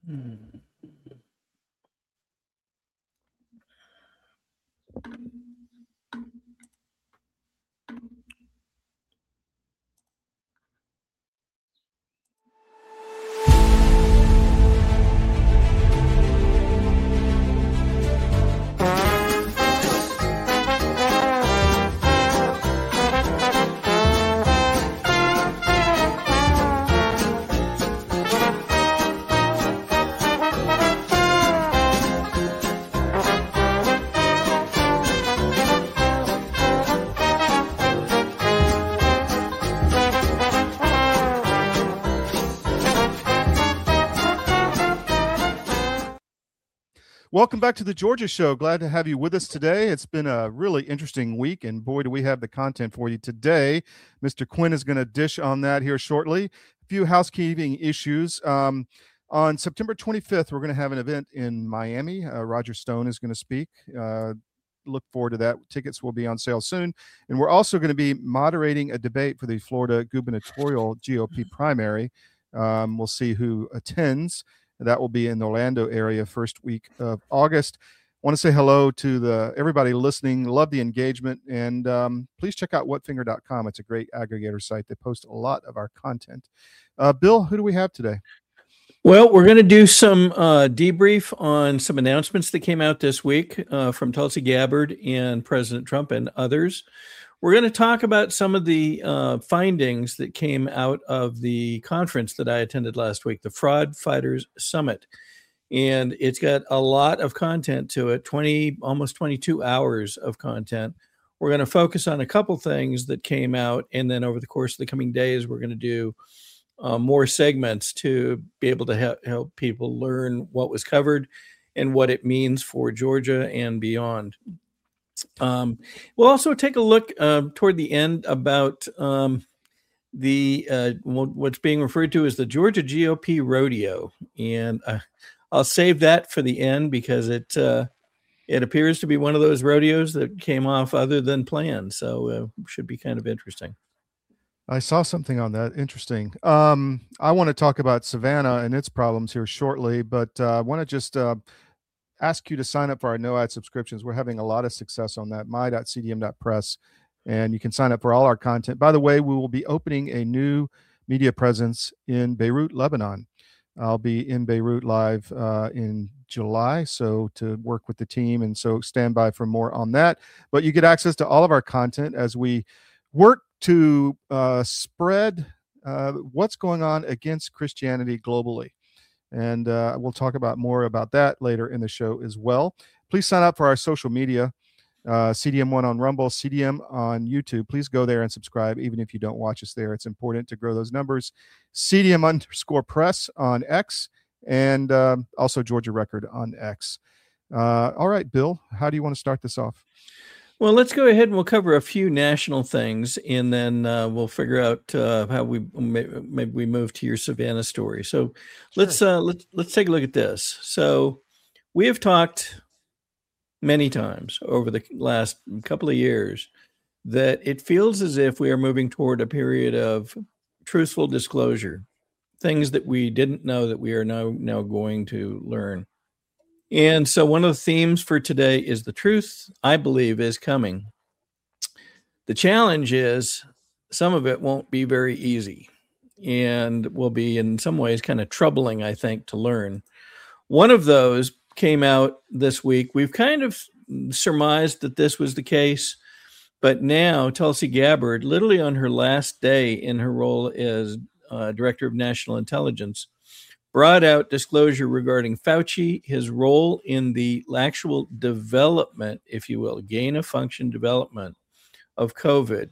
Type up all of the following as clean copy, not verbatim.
Hmm. Welcome back to the Georgia Show. Glad to have you with us today. It's been a really interesting week, and boy, do we have the content for you today. Mr. Quinn is going to dish on that here shortly. A few housekeeping issues. On September 25th, we're going to have an event in Miami. Roger Stone is going to speak. Look forward to that. Tickets will be on sale soon. And we're also going to be moderating a debate for the Florida gubernatorial GOP primary. We'll see who attends. That will be in the Orlando area first week of August. I want to say hello to everybody listening. Love the engagement. And please check out whatfinger.com. It's a great aggregator site. They post a lot of our content. Bill, who do we have today? Well, we're going to do some debrief on some announcements that came out this week from Tulsi Gabbard and President Trump and others. We're going to talk about some of the findings that came out of the conference that I attended last week, the Fraud Fighters Summit. And it's got a lot of content to it, almost 22 hours of content. We're going to focus on a couple things that came out. And then over the course of the coming days, we're going to do more segments to be able to help people learn what was covered and what it means for Georgia and beyond. We'll also take a look toward the end about what's being referred to as the Georgia GOP rodeo, and I'll save that for the end because it appears to be one of those rodeos that came off other than planned, so should be kind of interesting. I saw something on that. Interesting. I want to talk about Savannah and its problems here shortly, but I want to just ask you to sign up for our no ad subscriptions. We're having a lot of success on that, my.cdm.press, and you can sign up for all our content. By the way, we will be opening a new media presence in Beirut, Lebanon. I'll be in Beirut live in July, so to work with the team, and so stand by for more on that. But you get access to all of our content as we work to spread what's going on against Christianity globally. And we'll talk about more about that later in the show as well. Please sign up for our social media, CDM1 on Rumble, CDM on YouTube. Please go there and subscribe, even if you don't watch us there. It's important to grow those numbers. CDM_press on X, and also Georgia Record on X. All right, Bill, how do you want to start this off? Well, let's go ahead and we'll cover a few national things, and then we'll figure out how maybe we move to your Savannah story. So sure. Let's take a look at this. So we have talked many times over the last couple of years that it feels as if we are moving toward a period of truthful disclosure, things that we didn't know that we are now going to learn. And so one of the themes for today is the truth, I believe, is coming. The challenge is some of it won't be very easy and will be in some ways kind of troubling, I think, to learn. One of those came out this week. We've kind of surmised that this was the case, but now Tulsi Gabbard, literally on her last day in her role as Director of National Intelligence, brought out disclosure regarding Fauci, his role in the actual development, if you will, gain-of-function development of COVID.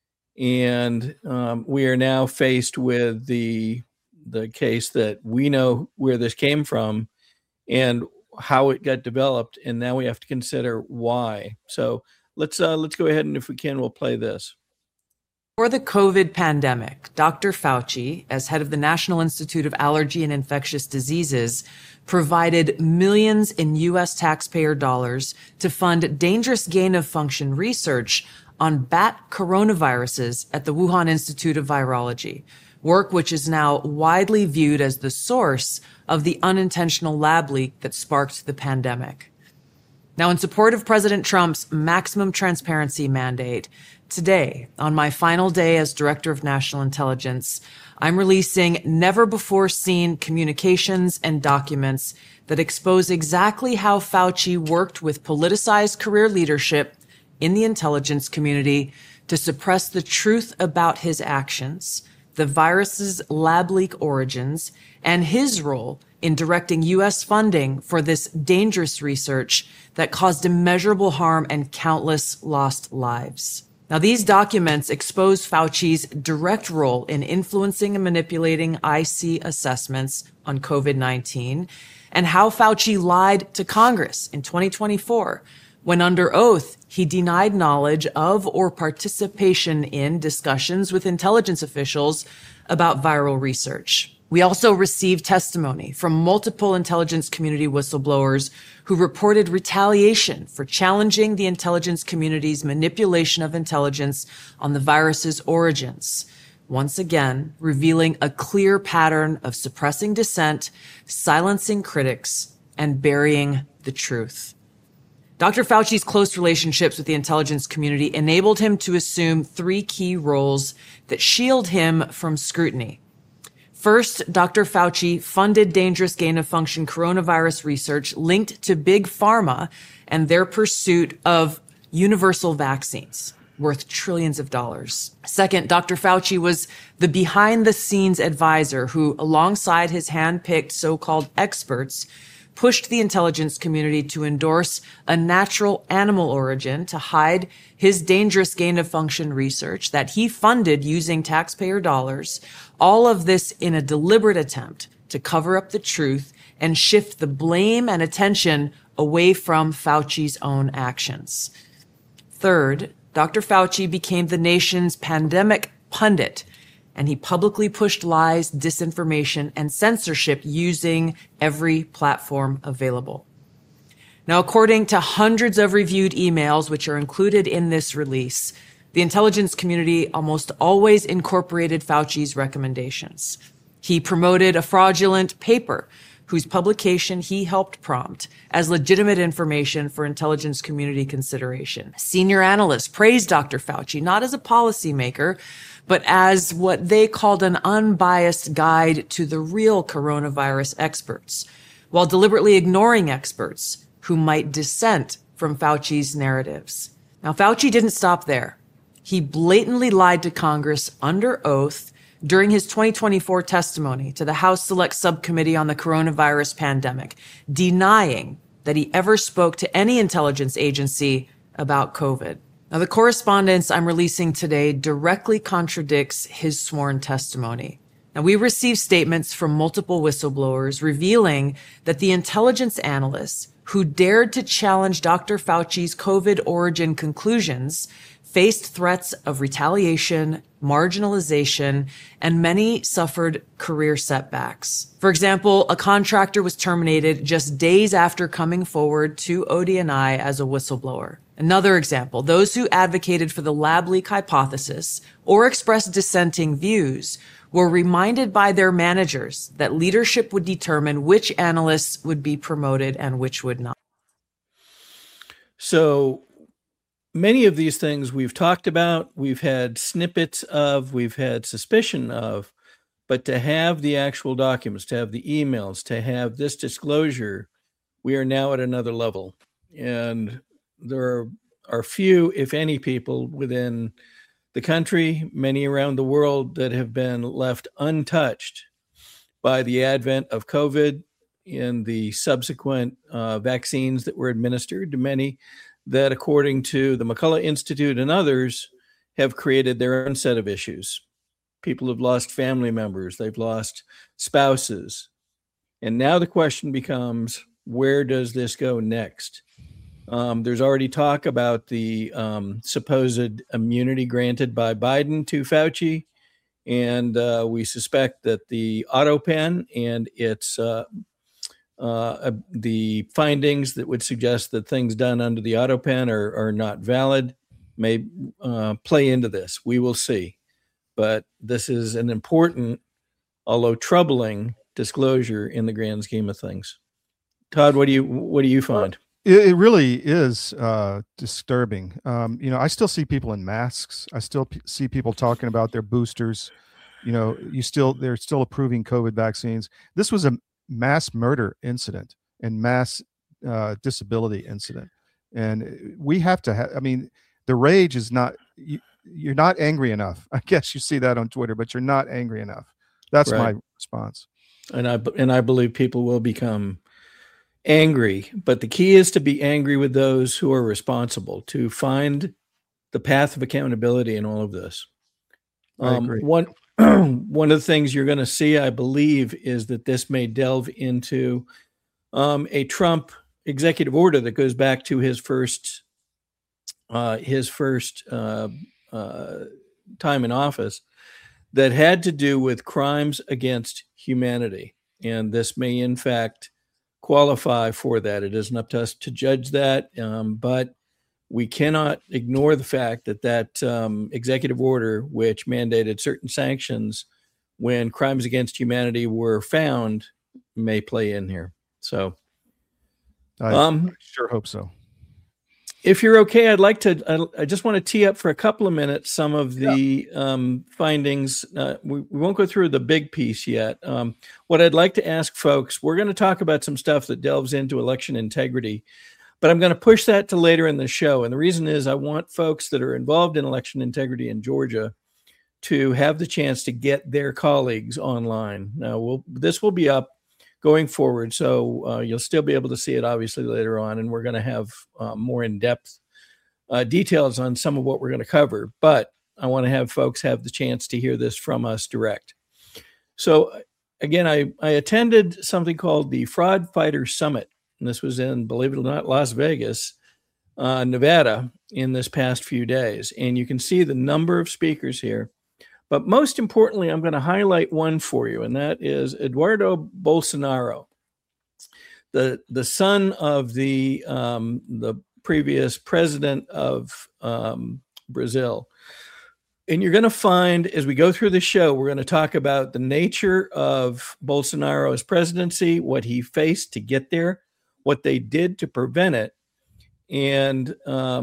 And we are now faced with the case that we know where this came from and how it got developed, and now we have to consider why. So let's go ahead, and if we can, we'll play this. For the COVID pandemic, Dr. Fauci, as head of the National Institute of Allergy and Infectious Diseases, provided millions in U.S. taxpayer dollars to fund dangerous gain-of-function research on bat coronaviruses at the Wuhan Institute of Virology. work which is now widely viewed as the source of the unintentional lab leak that sparked the pandemic. Now, in support of President Trump's maximum transparency mandate, today, on my final day as Director of National Intelligence, I'm releasing never-before-seen communications and documents that expose exactly how Fauci worked with politicized career leadership in the intelligence community to suppress the truth about his actions, the virus's lab leak origins, and his role in directing U.S. funding for this dangerous research that caused immeasurable harm and countless lost lives. Now, these documents expose Fauci's direct role in influencing and manipulating IC assessments on COVID-19 and how Fauci lied to Congress in 2024 when under oath he denied knowledge of or participation in discussions with intelligence officials about viral research. We also received testimony from multiple intelligence community whistleblowers who reported retaliation for challenging the intelligence community's manipulation of intelligence on the virus's origins, once again revealing a clear pattern of suppressing dissent, silencing critics, and burying the truth. Dr. Fauci's close relationships with the intelligence community enabled him to assume three key roles that shield him from scrutiny. First, Dr. Fauci funded dangerous gain-of-function coronavirus research linked to Big Pharma and their pursuit of universal vaccines worth trillions of dollars. Second, Dr. Fauci was the behind-the-scenes advisor who, alongside his hand-picked so-called experts, pushed the intelligence community to endorse a natural animal origin to hide his dangerous gain-of-function research that he funded using taxpayer dollars, all of this in a deliberate attempt to cover up the truth and shift the blame and attention away from Fauci's own actions. Third, Dr. Fauci became the nation's pandemic pundit, and he publicly pushed lies, disinformation, and censorship using every platform available. Now, according to hundreds of reviewed emails, which are included in this release, the intelligence community almost always incorporated Fauci's recommendations. He promoted a fraudulent paper whose publication he helped prompt as legitimate information for intelligence community consideration. Senior analysts praised Dr. Fauci not as a policymaker, but as what they called an unbiased guide to the real coronavirus experts, while deliberately ignoring experts who might dissent from Fauci's narratives. Now, Fauci didn't stop there. He blatantly lied to Congress under oath during his 2024 testimony to the House Select Subcommittee on the Coronavirus Pandemic, denying that he ever spoke to any intelligence agency about COVID. Now, the correspondence I'm releasing today directly contradicts his sworn testimony. Now, we received statements from multiple whistleblowers revealing that the intelligence analysts who dared to challenge Dr. Fauci's COVID origin conclusions faced threats of retaliation, marginalization, and many suffered career setbacks. For example, a contractor was terminated just days after coming forward to ODNI as a whistleblower. Another example, those who advocated for the lab leak hypothesis or expressed dissenting views were reminded by their managers that leadership would determine which analysts would be promoted and which would not. So many of these things we've talked about, we've had snippets of, we've had suspicion of, but to have the actual documents, to have the emails, to have this disclosure, we are now at another level. And there are few, if any, people within the country, many around the world, that have been left untouched by the advent of COVID and the subsequent vaccines that were administered to many that, according to the McCullough Institute and others, have created their own set of issues. People have lost family members, they've lost spouses. And now the question becomes, where does this go next? There's already talk about the supposed immunity granted by Biden to Fauci. And we suspect that the AutoPen and its the findings that would suggest that things done under the AutoPen are not valid may play into this. We will see. but this is an important, although troubling, disclosure in the grand scheme of things. Todd, what do you find? It really is disturbing. I still see people in masks. I still see people talking about their boosters. They're still approving COVID vaccines. This was a mass murder incident and mass disability incident. And we have to have, the rage is not, you're not angry enough. I guess you see that on Twitter, but you're not angry enough. That's right. My response. And I believe people will become angry, but the key is to be angry with those who are responsible, to find the path of accountability in all of this. I agree. One of the things you're going to see, I believe, is that this may delve into a Trump executive order that goes back to his first time in office, that had to do with crimes against humanity. And this may, in fact, qualify for that. It isn't up to us to judge that, but we cannot ignore the fact that executive order, which mandated certain sanctions when crimes against humanity were found, may play in here. So I sure hope so. If you're okay, I just want to tee up for a couple of minutes some of the findings. We won't go through the big piece yet. What I'd like to ask folks, we're going to talk about some stuff that delves into election integrity, but I'm going to push that to later in the show. And the reason is I want folks that are involved in election integrity in Georgia to have the chance to get their colleagues online. Now, this will be up going forward, so you'll still be able to see it obviously later on, and we're going to have more in-depth details on some of what we're going to cover, but I want to have folks have the chance to hear this from us direct. So again, I attended something called the Fraud Fighter Summit, and this was in, believe it or not, Las Vegas, Nevada, in this past few days, and you can see the number of speakers here. But most importantly, I'm going to highlight one for you, and that is Eduardo Bolsonaro, the son of the previous president of Brazil. And you're going to find, as we go through the show, we're going to talk about the nature of Bolsonaro's presidency, what he faced to get there, what they did to prevent it, and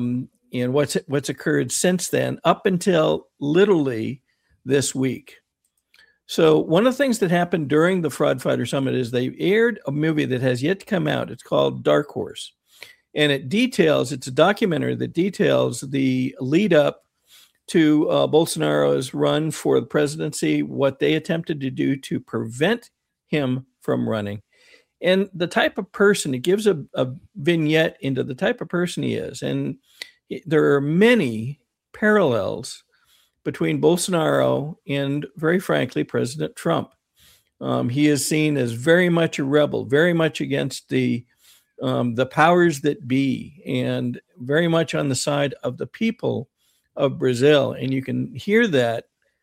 what's occurred since then, up until literally this week. So one of the things that happened during the Fraud Fighter Summit is they aired a movie that has yet to come out. It's called Dark Horse. And it's a documentary that details the lead up to Bolsonaro's run for the presidency, what they attempted to do to prevent him from running, and the type of person. It gives a vignette into the type of person he is. And there are many parallels between Bolsonaro and, very frankly, President Trump. He is seen as very much a rebel, very much against the powers that be, and very much on the side of the people of Brazil. And you can hear that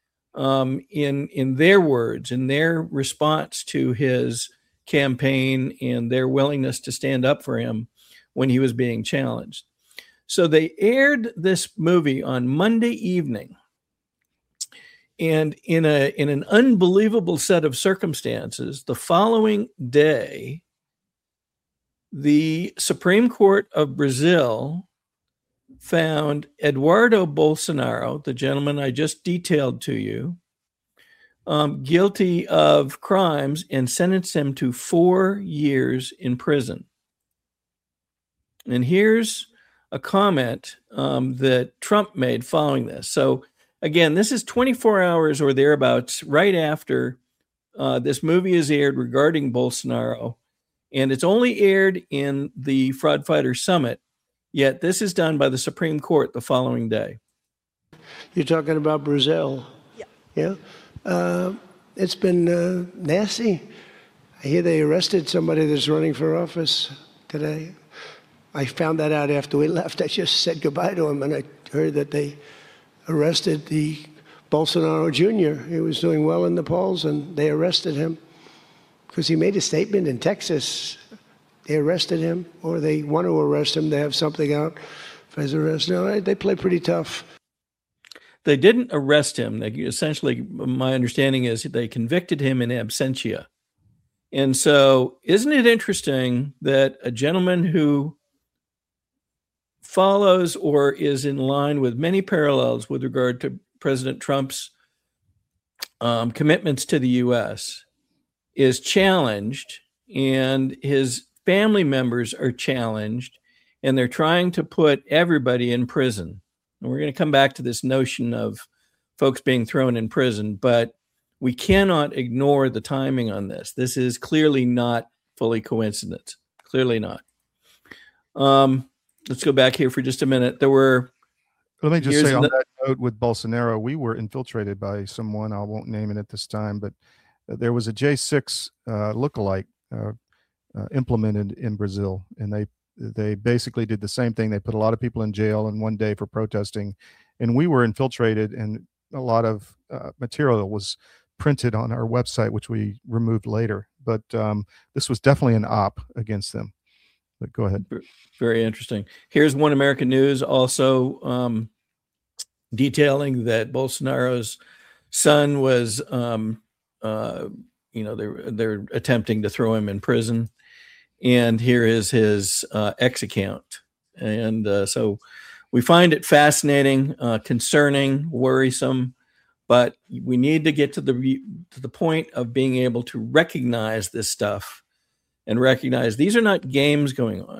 in their words, in their response to his campaign and their willingness to stand up for him when he was being challenged. So they aired this movie on Monday evening. And in an unbelievable set of circumstances, the following day, the Supreme Court of Brazil found Eduardo Bolsonaro, the gentleman I just detailed to you, guilty of crimes and sentenced him to 4 years in prison. And here's a comment that Trump made following this. So again, this is 24 hours or thereabouts right after this movie is aired regarding Bolsonaro, and it's only aired in the Fraud Fighter Summit, yet this is done by the Supreme Court the following day. You're talking about Brazil? Yeah. It's been nasty. I hear they arrested somebody that's running for office today. I found that out after we left. I just said goodbye to him, and I heard that they arrested the Bolsonaro Jr. He was doing well in the polls, and they arrested him because he made a statement in Texas. They arrested him, or they want to arrest him. They have something out for his arrest. No, they play pretty tough. They didn't arrest him. They essentially, my understanding is they convicted him in absentia. And so isn't it interesting that a gentleman who follows or is in line with many parallels with regard to President Trump's commitments to the U.S. is challenged, and his family members are challenged, and they're trying to put everybody in prison. And we're going to come back to this notion of folks being thrown in prison, but we cannot ignore the timing on this. This is clearly not fully coincidence. Clearly not. Let's go back here for just a minute. Let me just say on that note with Bolsonaro, we were infiltrated by someone, I won't name it at this time, but there was a J6 lookalike implemented in Brazil, and they basically did the same thing. They put a lot of people in jail in one day for protesting, and we were infiltrated, and a lot of material was printed on our website, which we removed later. But this was definitely an op against them. But go ahead. Very interesting. Here's One American News also detailing that Bolsonaro's son was, they're attempting to throw him in prison. And here is his X account. And so we find it fascinating, concerning, worrisome, but we need to get to the point of being able to recognize this stuff and recognize these are not games going on.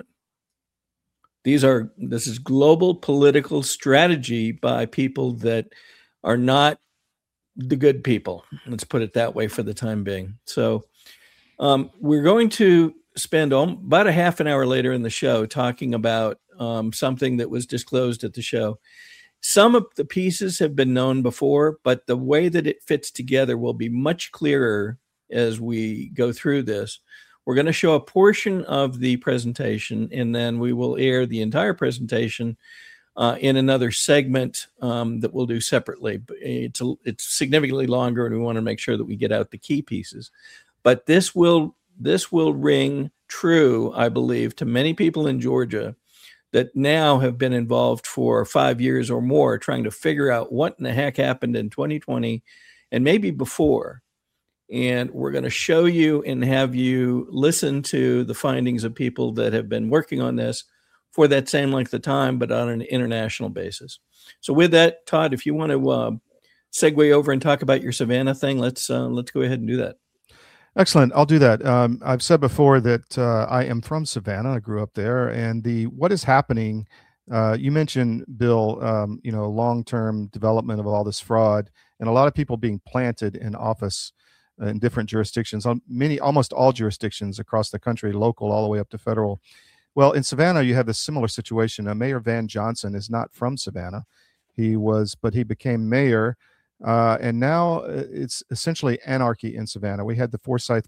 This is global political strategy by people that are not the good people. Let's put it that way for the time being. So we're going to spend about a half an hour later in the show talking about something that was disclosed at the show. Some of the pieces have been known before, but the way that it fits together will be much clearer as we go through this. We're going to show a portion of the presentation, and then we will air the entire presentation in another segment that we'll do separately. It's significantly longer, and we want to make sure that we get out the key pieces. But this will ring true, I believe, to many people in Georgia that now have been involved for 5 years or more trying to figure out what in the heck happened in 2020 and maybe before. And we're going to show you and have you listen to the findings of people that have been working on this for that same length of time, but on an international basis. So with that, Todd, if you want to segue over and talk about your Savannah thing, let's go ahead and do that. Excellent. I'll do that. I've said before that I am from Savannah. I grew up there, and what is happening, you mentioned, Bill, long-term development of all this fraud and a lot of people being planted in office in different jurisdictions, almost all jurisdictions across the country, local all the way up to federal. Well, in Savannah, you have a similar situation. Mayor Van Johnson is not from Savannah. But he became mayor. And now it's essentially anarchy in Savannah. We had the Forsyth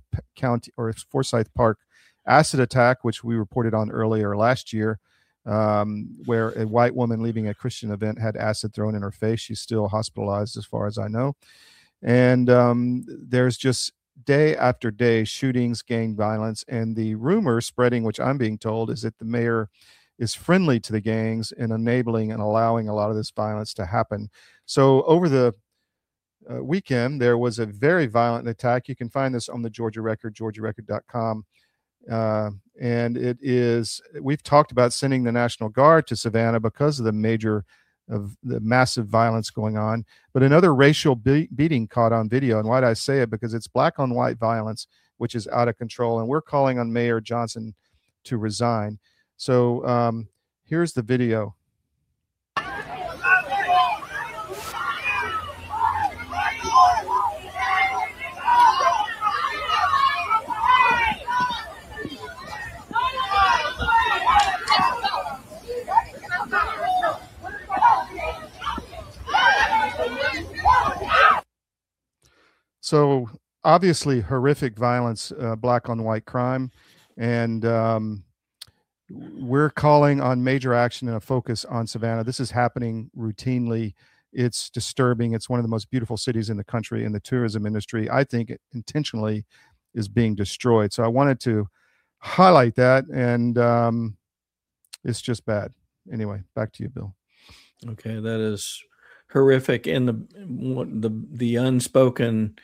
Park acid attack, which we reported on earlier last year, where a white woman leaving a Christian event had acid thrown in her face. She's still hospitalized, as far as I know. And there's just day after day shootings, gang violence, and the rumor spreading, which I'm being told, is that the mayor is friendly to the gangs and enabling and allowing a lot of this violence to happen. So over the weekend, there was a very violent attack. You can find this on the Georgia Record, georgiarecord.com. And we've talked about sending the National Guard to Savannah because of the massive violence going on. But another racial beating caught on video. And why do I say it? Because it's black on white violence, which is out of control. And we're calling on Mayor Johnson to resign. So here's the video. So obviously horrific violence, black on white crime. And we're calling on major action and a focus on Savannah. This is happening routinely. It's disturbing. It's one of the most beautiful cities in the country, and the tourism industry, I think, intentionally is being destroyed. So I wanted to highlight that, and it's just bad. Anyway, back to you, Bill. Okay, that is horrific. And the unspoken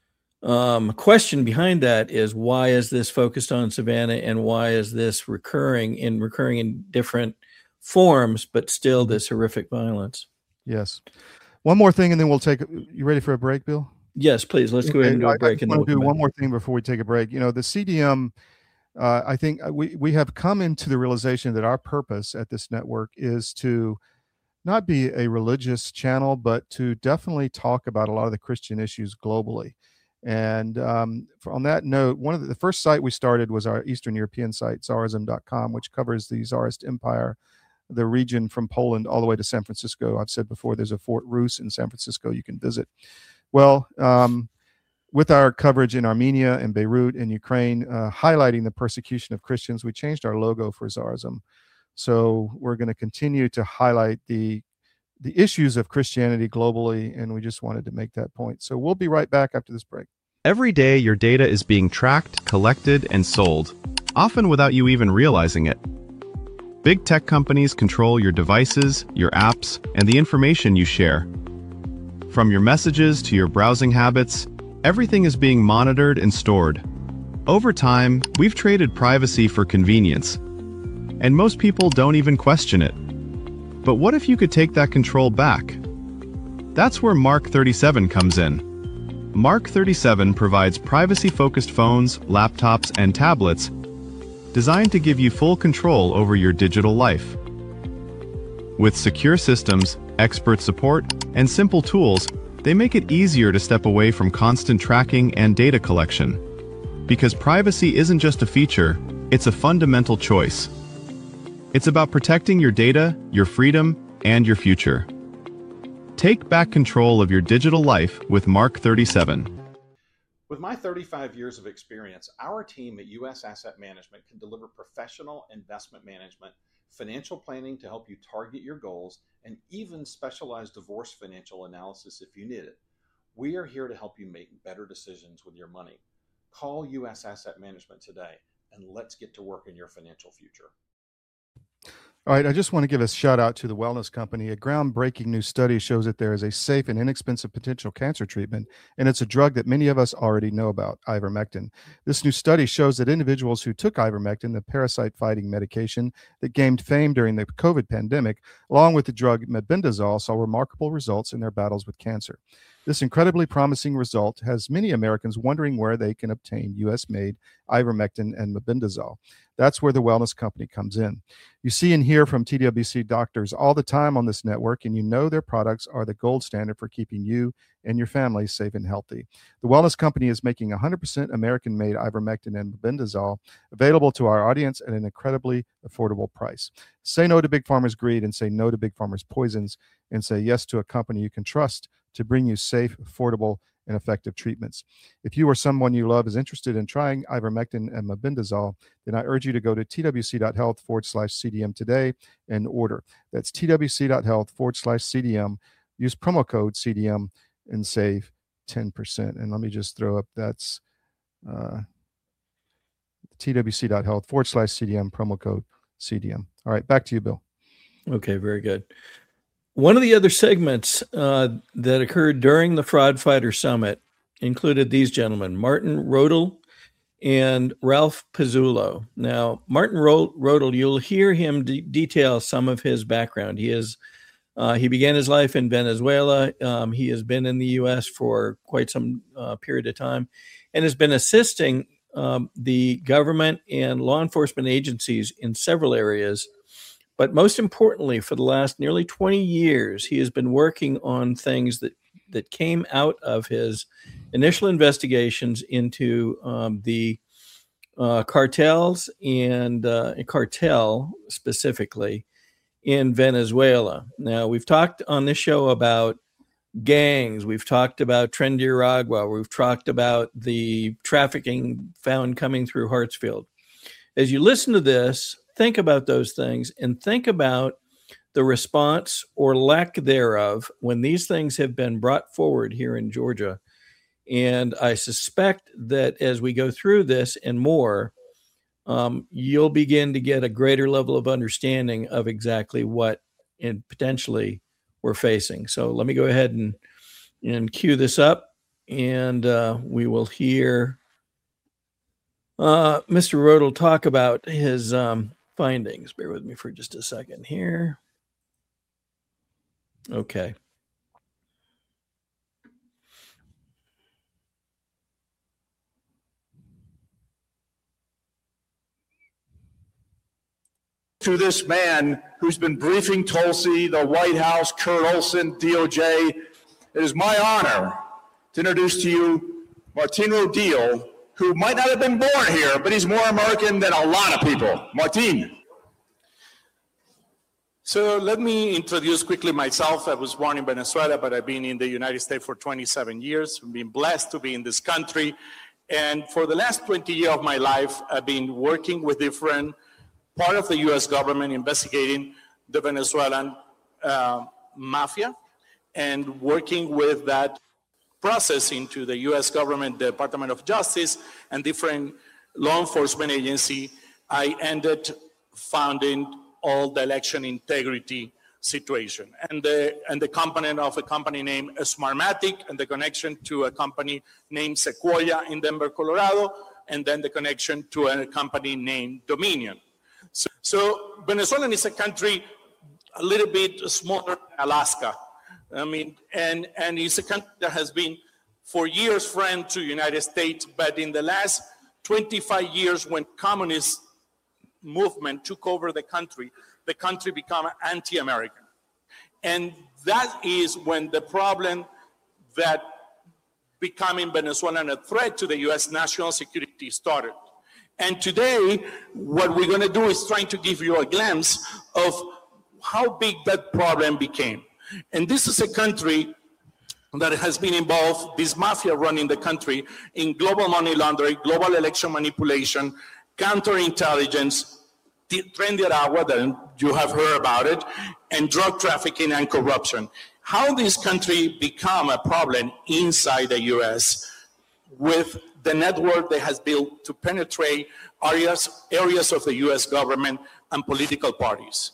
question behind that is, why is this focused on Savannah, and why is this recurring in different forms, but still this horrific violence? Yes. One more thing, and then we'll take. You ready for a break, Bill? Yes, please. Let's go ahead and do a break. I want to do one more thing before we take a break. The CDM. I think we have come into the realization that our purpose at this network is to not be a religious channel, but to definitely talk about a lot of the Christian issues globally. And on that note, one of the first site we started was our Eastern European site, Tsarism.com, which covers the Tsarist Empire, the region from Poland all the way to San Francisco. I've said before, there's a Fort Rus in San Francisco you can visit. Well, with our coverage in Armenia and Beirut and Ukraine, highlighting the persecution of Christians, we changed our logo for Tsarism. So we're going to continue to highlight the issues of Christianity globally, and we just wanted to make that point. So we'll be right back after this break. Every day, your data is being tracked, collected, and sold, often without you even realizing it. Big tech companies control your devices, your apps, and the information you share. From your messages to your browsing habits, everything is being monitored and stored. Over time, we've traded privacy for convenience, and most people don't even question it. But what if you could take that control back? That's where Mark 37 comes in. Mark 37 provides privacy-focused phones, laptops, and tablets designed to give you full control over your digital life. With secure systems, expert support, and simple tools, they make it easier to step away from constant tracking and data collection. Because privacy isn't just a feature, it's a fundamental choice. It's about protecting your data, your freedom, and your future. Take back control of your digital life with Mark 37. With my 35 years of experience, our team at U.S. Asset Management can deliver professional investment management, financial planning to help you target your goals, and even specialized divorce financial analysis if you need it. We are here to help you make better decisions with your money. Call U.S. Asset Management today, and let's get to work in your financial future. All right, I just want to give a shout out to the Wellness Company. A groundbreaking new study shows that there is a safe and inexpensive potential cancer treatment, and it's a drug that many of us already know about, ivermectin. This new study shows that individuals who took ivermectin, the parasite-fighting medication that gained fame during the COVID pandemic, along with the drug mebendazole, saw remarkable results in their battles with cancer. This incredibly promising result has many Americans wondering where they can obtain U.S.-made ivermectin and mebendazole. That's where the Wellness Company comes in. You see and hear from TWC doctors all the time on this network, and you know their products are the gold standard for keeping you and your family safe and healthy. The Wellness Company is making 100% American-made ivermectin and mebendazole available to our audience at an incredibly affordable price. Say no to Big Pharma's greed, and say no to Big Pharma's poisons, and say yes to a company you can trust to bring you safe, affordable, and effective treatments. If you or someone you love is interested in trying ivermectin and mebendazole, then I urge you to go to twc.health/CDM today and order. That's twc.health/CDM. Use promo code CDM and save 10%. And let me just throw up, that's twc.health/CDM, promo code CDM. All right, back to you, Bill. Okay, very good. One of the other segments that occurred during the Fraud Fighter Summit included these gentlemen, Martin Rodel and Ralph Pizzulo. Now, Martin Rodel, you'll hear him detail some of his background. He began his life in Venezuela. He has been in the U.S. for quite some period of time and has been assisting the government and law enforcement agencies in several areas. But most importantly, for the last nearly 20 years, he has been working on things that came out of his initial investigations into the cartels and cartel specifically in Venezuela. Now, we've talked on this show about gangs. We've talked about Tren de Aragua. We've talked about the trafficking found coming through Hartsfield. As you listen to this, think about those things and think about the response or lack thereof when these things have been brought forward here in Georgia. And I suspect that as we go through this and more, you'll begin to get a greater level of understanding of exactly what and potentially we're facing. So let me go ahead and cue this up, and we will hear Mr. Rodel talk about his findings. Bear with me for just a second here. Okay. To this man who's been briefing Tulsi, the White House, Kurt Olson, DOJ, it is my honor to introduce to you Martin Rodil, who might not have been born here, but he's more American than a lot of people. Martin. So let me introduce quickly myself. I was born in Venezuela, but I've been in the United States for 27 years. I've been blessed to be in this country. And for the last 20 years of my life, I've been working with different part of the U.S. government investigating the Venezuelan mafia and working with that process into the U.S. government, the Department of Justice, and different law enforcement agency. I ended founding all the election integrity situation and the component of a company named Smartmatic and the connection to a company named Sequoia in Denver, Colorado, and then the connection to a company named Dominion. So Venezuela is a country a little bit smaller than Alaska. I mean, and it's a country that has been for years friend to the United States, but in the last 25 years when communist movement took over the country became anti-American. And that is when the problem that becoming Venezuelan a threat to the U.S. national security started. And today, what we're going to do is trying to give you a glimpse of how big that problem became. And this is a country that has been involved, this mafia running the country, in global money laundering, global election manipulation, counterintelligence, Tren de Aragua, that you have heard about it, and drug trafficking and corruption. How this country become a problem inside the U.S. with the network that has built to penetrate areas of the U.S. government and political parties.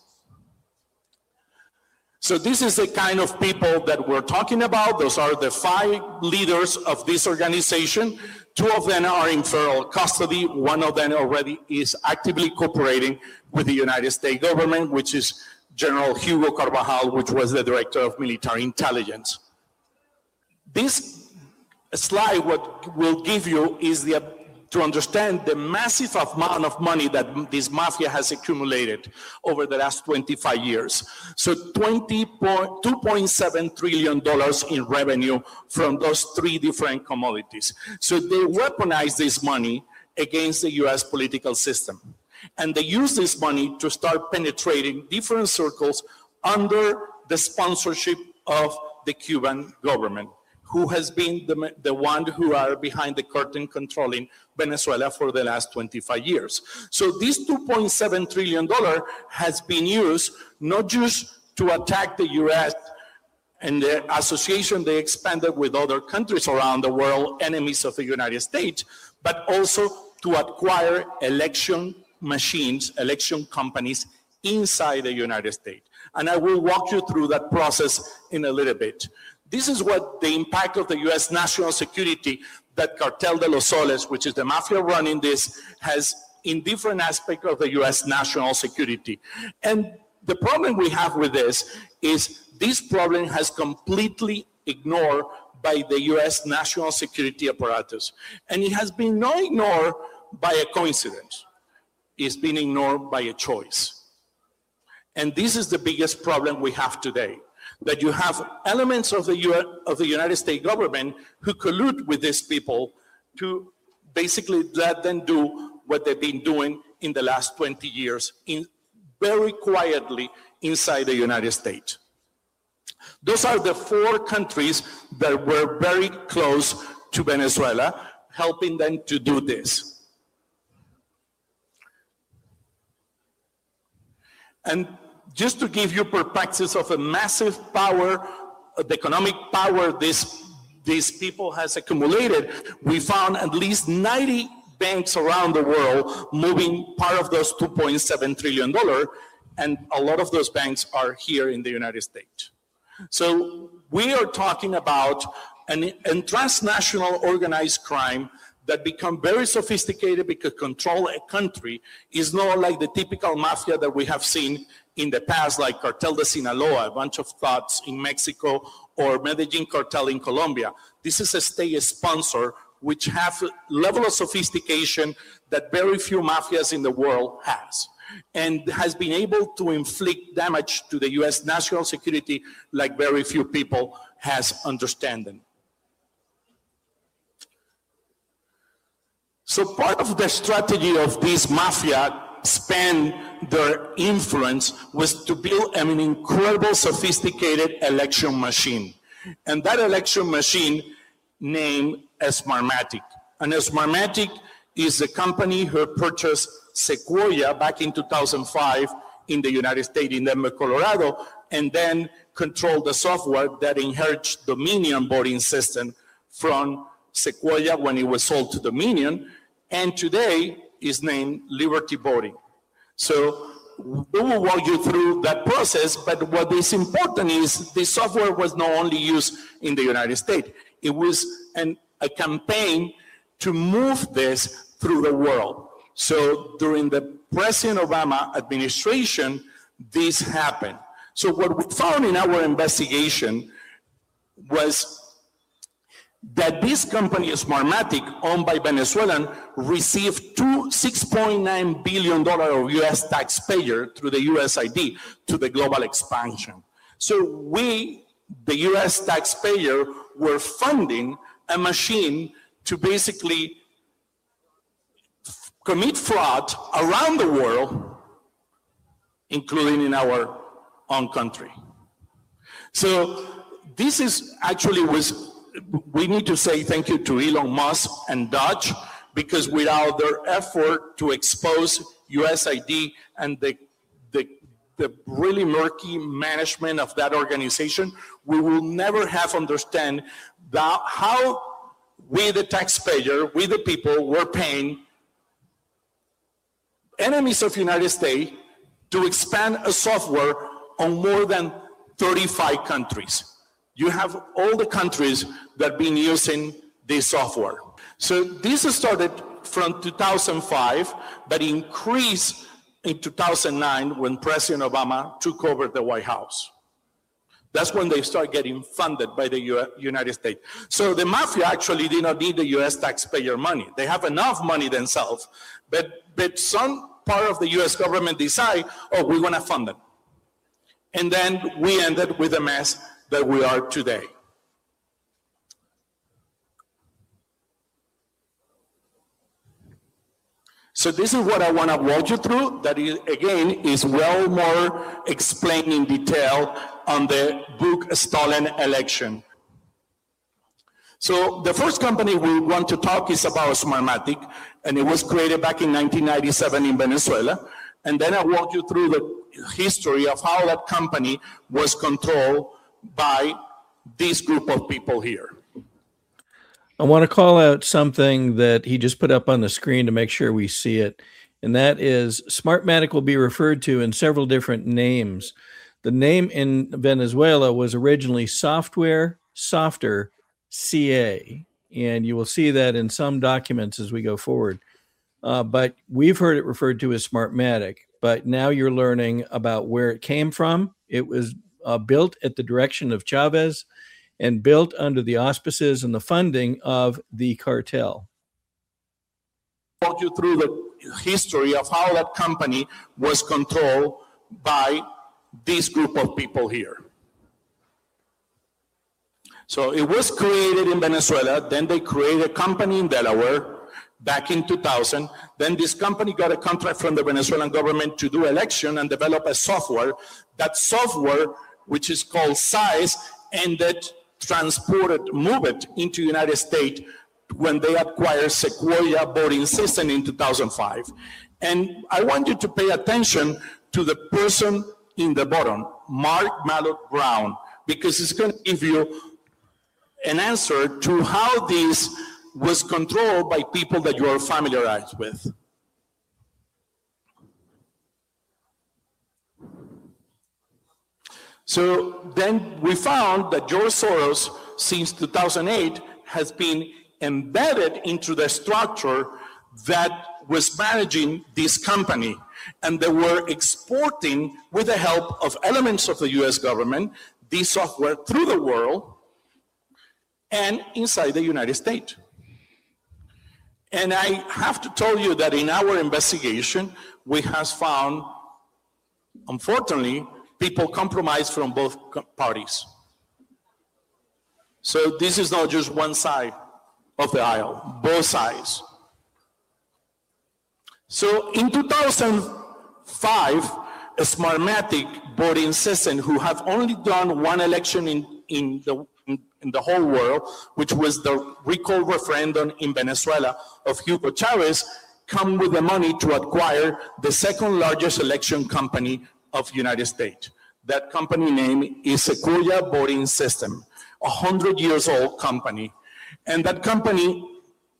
So this is the kind of people that we're talking about. Those are the 5 leaders of this organization. 2 of them are in federal custody. 1 of them already is actively cooperating with the United States government, which is General Hugo Carvajal, which was the director of military intelligence. This slide, what will give you is to understand the massive amount of money that this mafia has accumulated over the last 25 years. So $2.7 trillion in revenue from those 3 different commodities. So they weaponize this money against the US political system. And they use this money to start penetrating different circles under the sponsorship of the Cuban government, who has been the one who are behind the curtain controlling Venezuela for the last 25 years. So this $2.7 trillion has been used not just to attack the US and the association they expanded with other countries around the world, enemies of the United States, but also to acquire election machines, election companies inside the United States. And I will walk you through that process in a little bit. This is what the impact of the U.S. national security that Cartel de los Soles, which is the mafia running this, has in different aspects of the U.S. national security. And the problem we have with this is this problem has completely ignored by the U.S. national security apparatus. And it has been not ignored by a coincidence. It's been ignored by a choice. And this is the biggest problem we have today, that you have elements of the United States government who collude with these people to basically let them do what they've been doing in the last 20 years very quietly inside the United States. Those are the 4 countries that were very close to Venezuela, helping them to do this. And just to give you perspectives of a massive power, the economic power these people has accumulated, we found at least 90 banks around the world moving part of those $2.7 trillion, and a lot of those banks are here in the United States. So we are talking about a transnational organized crime that become very sophisticated because control a country is not like the typical mafia that we have seen in the past, like Cartel de Sinaloa, a bunch of thugs in Mexico, or Medellin Cartel in Colombia. This is a state sponsor which have a level of sophistication that very few mafias in the world has, and has been able to inflict damage to the US national security like very few people has understanding. So part of the strategy of this mafia span their influence was to build an incredible sophisticated election machine. And that election machine named Smartmatic. And Smartmatic is a company who purchased Sequoia back in 2005 in the United States, in Denver, Colorado, and then controlled the software that inherits Dominion voting system from Sequoia when it was sold to Dominion, and today is named Liberty Voting. So we will walk you through that process, but what is important is the software was not only used in the United States, it was a campaign to move this through the world. So during the President Obama administration, this happened. So what we found in our investigation was that this company, Smartmatic, owned by Venezuelan, received $6.9 billion of US taxpayer through the USAID to the global expansion. So we, the US taxpayer, were funding a machine to basically commit fraud around the world, including in our own country. So this is actually we need to say thank you to Elon Musk and Dodge, because without their effort to expose USAID and the really murky management of that organization, we will never have understand how we, the taxpayer, we the people, were paying enemies of the United States to expand a software on more than 35 countries. You have all the countries that have been using this software. So this started from 2005, but increased in 2009 when President Obama took over the White House. That's when they start getting funded by the United States. So the mafia actually did not need the US taxpayer money. They have enough money themselves, but some part of the US government decide, oh, we're gonna fund them. And then we ended with a mess that we are today. So this is what I want to walk you through. That is, again, is well more explained in detail on the book Stolen Election. So the first company we want to talk is about Smartmatic, and it was created back in 1997 in Venezuela. And then I walk you through the history of how that company was controlled by this group of people here. I want to call out something that he just put up on the screen to make sure we see it. And that is Smartmatic will be referred to in several different names. The name in Venezuela was originally Software Softer CA. And you will see that in some documents as we go forward. But we've heard it referred to as Smartmatic. But now you're learning about where it came from. It was built at the direction of Chavez and built under the auspices and the funding of the cartel. Walk you through the history of how that company was controlled by this group of people here. So it was created in Venezuela, then they created a company in Delaware back in 2000. Then this company got a contract from the Venezuelan government to do election and develop a software. That software, which is called SAIS, ended move it into the United States when they acquired Sequoia voting system in 2005. And I want you to pay attention to the person in the bottom, Mark Malloch Brown, because it's going to give you an answer to how this was controlled by people that you are familiarized with. So then we found that George Soros, since 2008, has been embedded into the structure that was managing this company. And they were exporting, with the help of elements of the US government, this software through the world and inside the United States. And I have to tell you that in our investigation, we have found, unfortunately, people compromised from both parties. So this is not just one side of the aisle, both sides. So in 2005, a Smartmatic voting system, who have only done one election in the whole world, which was the recall referendum in Venezuela of Hugo Chavez, come with the money to acquire the second largest election company of the United States. That company name is Sequoia Voting System, a 100-year-old company. And that company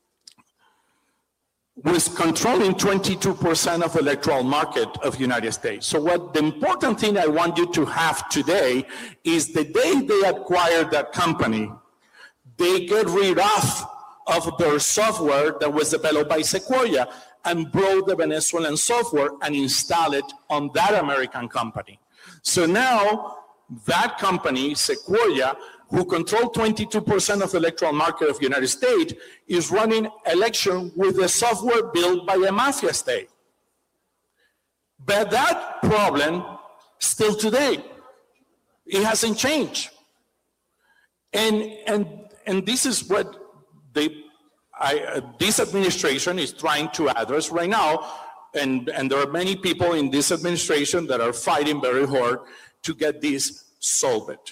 was controlling 22% of the electoral market of the United States. So what the important thing I want you to have today is the day they acquired that company, they get rid of their software that was developed by Sequoia and brought the Venezuelan software and install it on that American company. So now that company, Sequoia, who controlled 22% of the electoral market of the United States, is running election with a software built by a mafia state. But that problem, still today, it hasn't changed. And this is what this administration is trying to address right now. And there are many people in this administration that are fighting very hard to get this solved.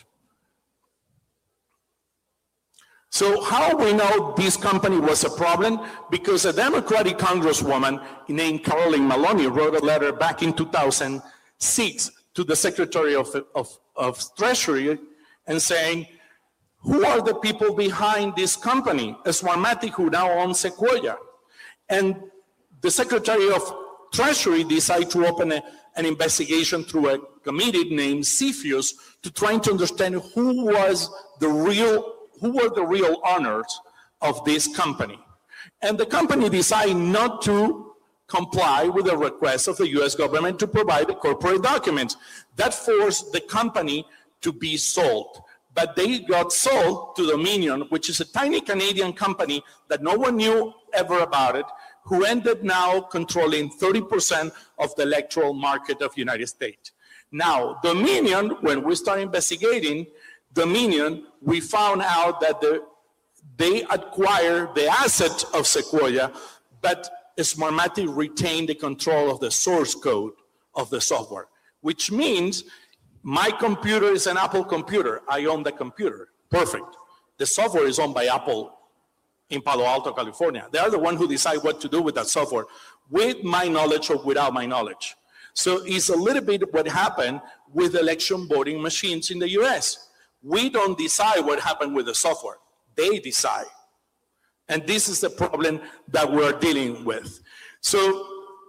So how we know this company was a problem? Because a Democratic congresswoman named Carolyn Maloney wrote a letter back in 2006 to the Secretary of Treasury and saying, who are the people behind this company, Smartmatic, who now owns Sequoia? And the Secretary of Treasury decided to open an investigation through a committee named CFIUS to try to understand who were the real owners of this company. And the company decided not to comply with the request of the US government to provide the corporate documents. That forced the company to be sold. But they got sold to Dominion, which is a tiny Canadian company that no one knew ever about it, who ended now controlling 30% of the electoral market of the United States. Now, Dominion, when we started investigating Dominion, we found out that they acquired the asset of Sequoia, but Smartmatic retained the control of the source code of the software, which means my computer is an Apple computer. I own the computer. Perfect. The software is owned by Apple in Palo Alto, California. They are the one who decide what to do with that software, with my knowledge or without my knowledge. So it's a little bit what happened with election voting machines in the US. We don't decide what happened with the software. They decide. And this is the problem that we're dealing with. So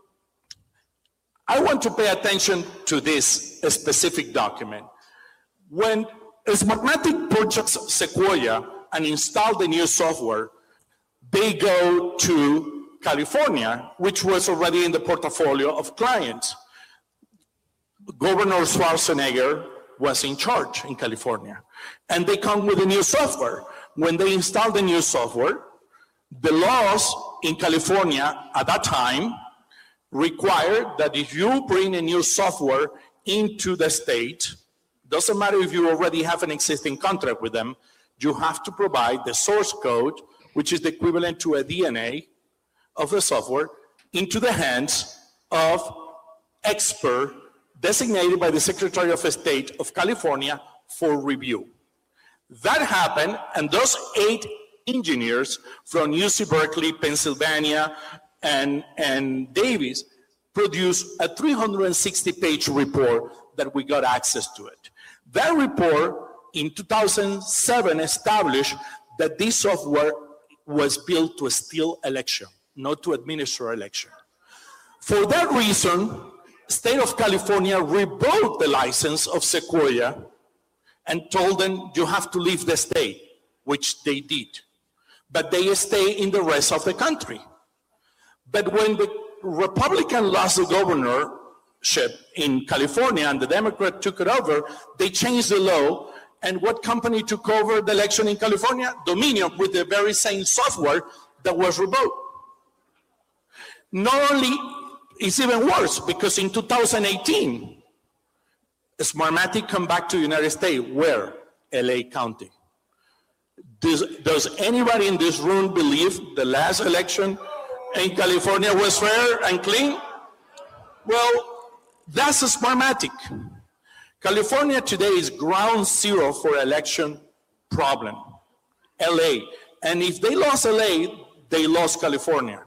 I want to pay attention to this specific document. When Smartmatic purchased Sequoia and installed the new software, they go to California, which was already in the portfolio of clients. Governor Schwarzenegger was in charge in California. And they come with a new software. When they install the new software, the laws in California at that time required that if you bring a new software into the state, doesn't matter if you already have an existing contract with them, you have to provide the source code, which is the equivalent to a DNA of the software, into the hands of expert designated by the Secretary of State of California for review. That happened, and those 8 engineers from UC Berkeley, Pennsylvania, and Davis produced a 360-page report that we got access to it. That report in 2007 established that this software was built to steal election, not to administer election. For that reason, State of California revoked the license of Sequoia and told them, you have to leave the state, which they did. But they stay in the rest of the country. But when the Republican lost the governorship in California and the Democrat took it over, they changed the law. And what company took over the election in California? Dominion, with the very same software that was revoked. Not only, it's even worse, because in 2018, Smartmatic come back to the United States. Where? LA County. Does anybody in this room believe the last election in California was fair and clean? Well, that's a Smartmatic. California today is ground zero for election problem. LA. And if they lost LA, they lost California.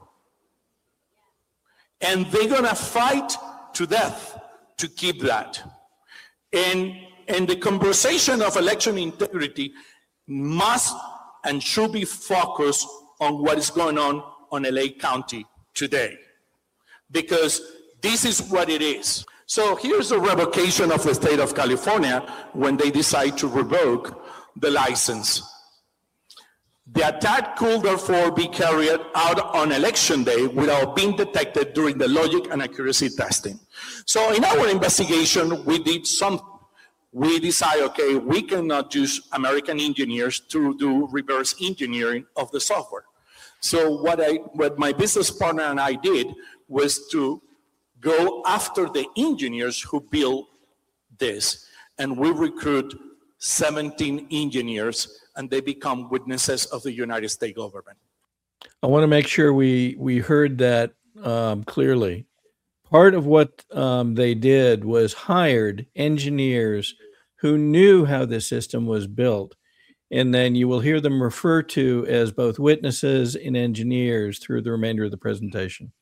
And they're gonna fight to death to keep that. And the conversation of election integrity must and should be focused on what is going on LA County today, because this is what it is. So here's the revocation of the state of California when they decide to revoke the license. The attack could therefore be carried out on election day without being detected during the logic and accuracy testing. So in our investigation, we did something. We decided, okay, we cannot use American engineers to do reverse engineering of the software. So what my business partner and I did was to go after the engineers who built this, and we recruit 17 engineers, and they become witnesses of the United States government. I want to make sure we heard that clearly. Part of what they did was hired engineers who knew how the system was built. And then you will hear them refer to as both witnesses and engineers through the remainder of the presentation.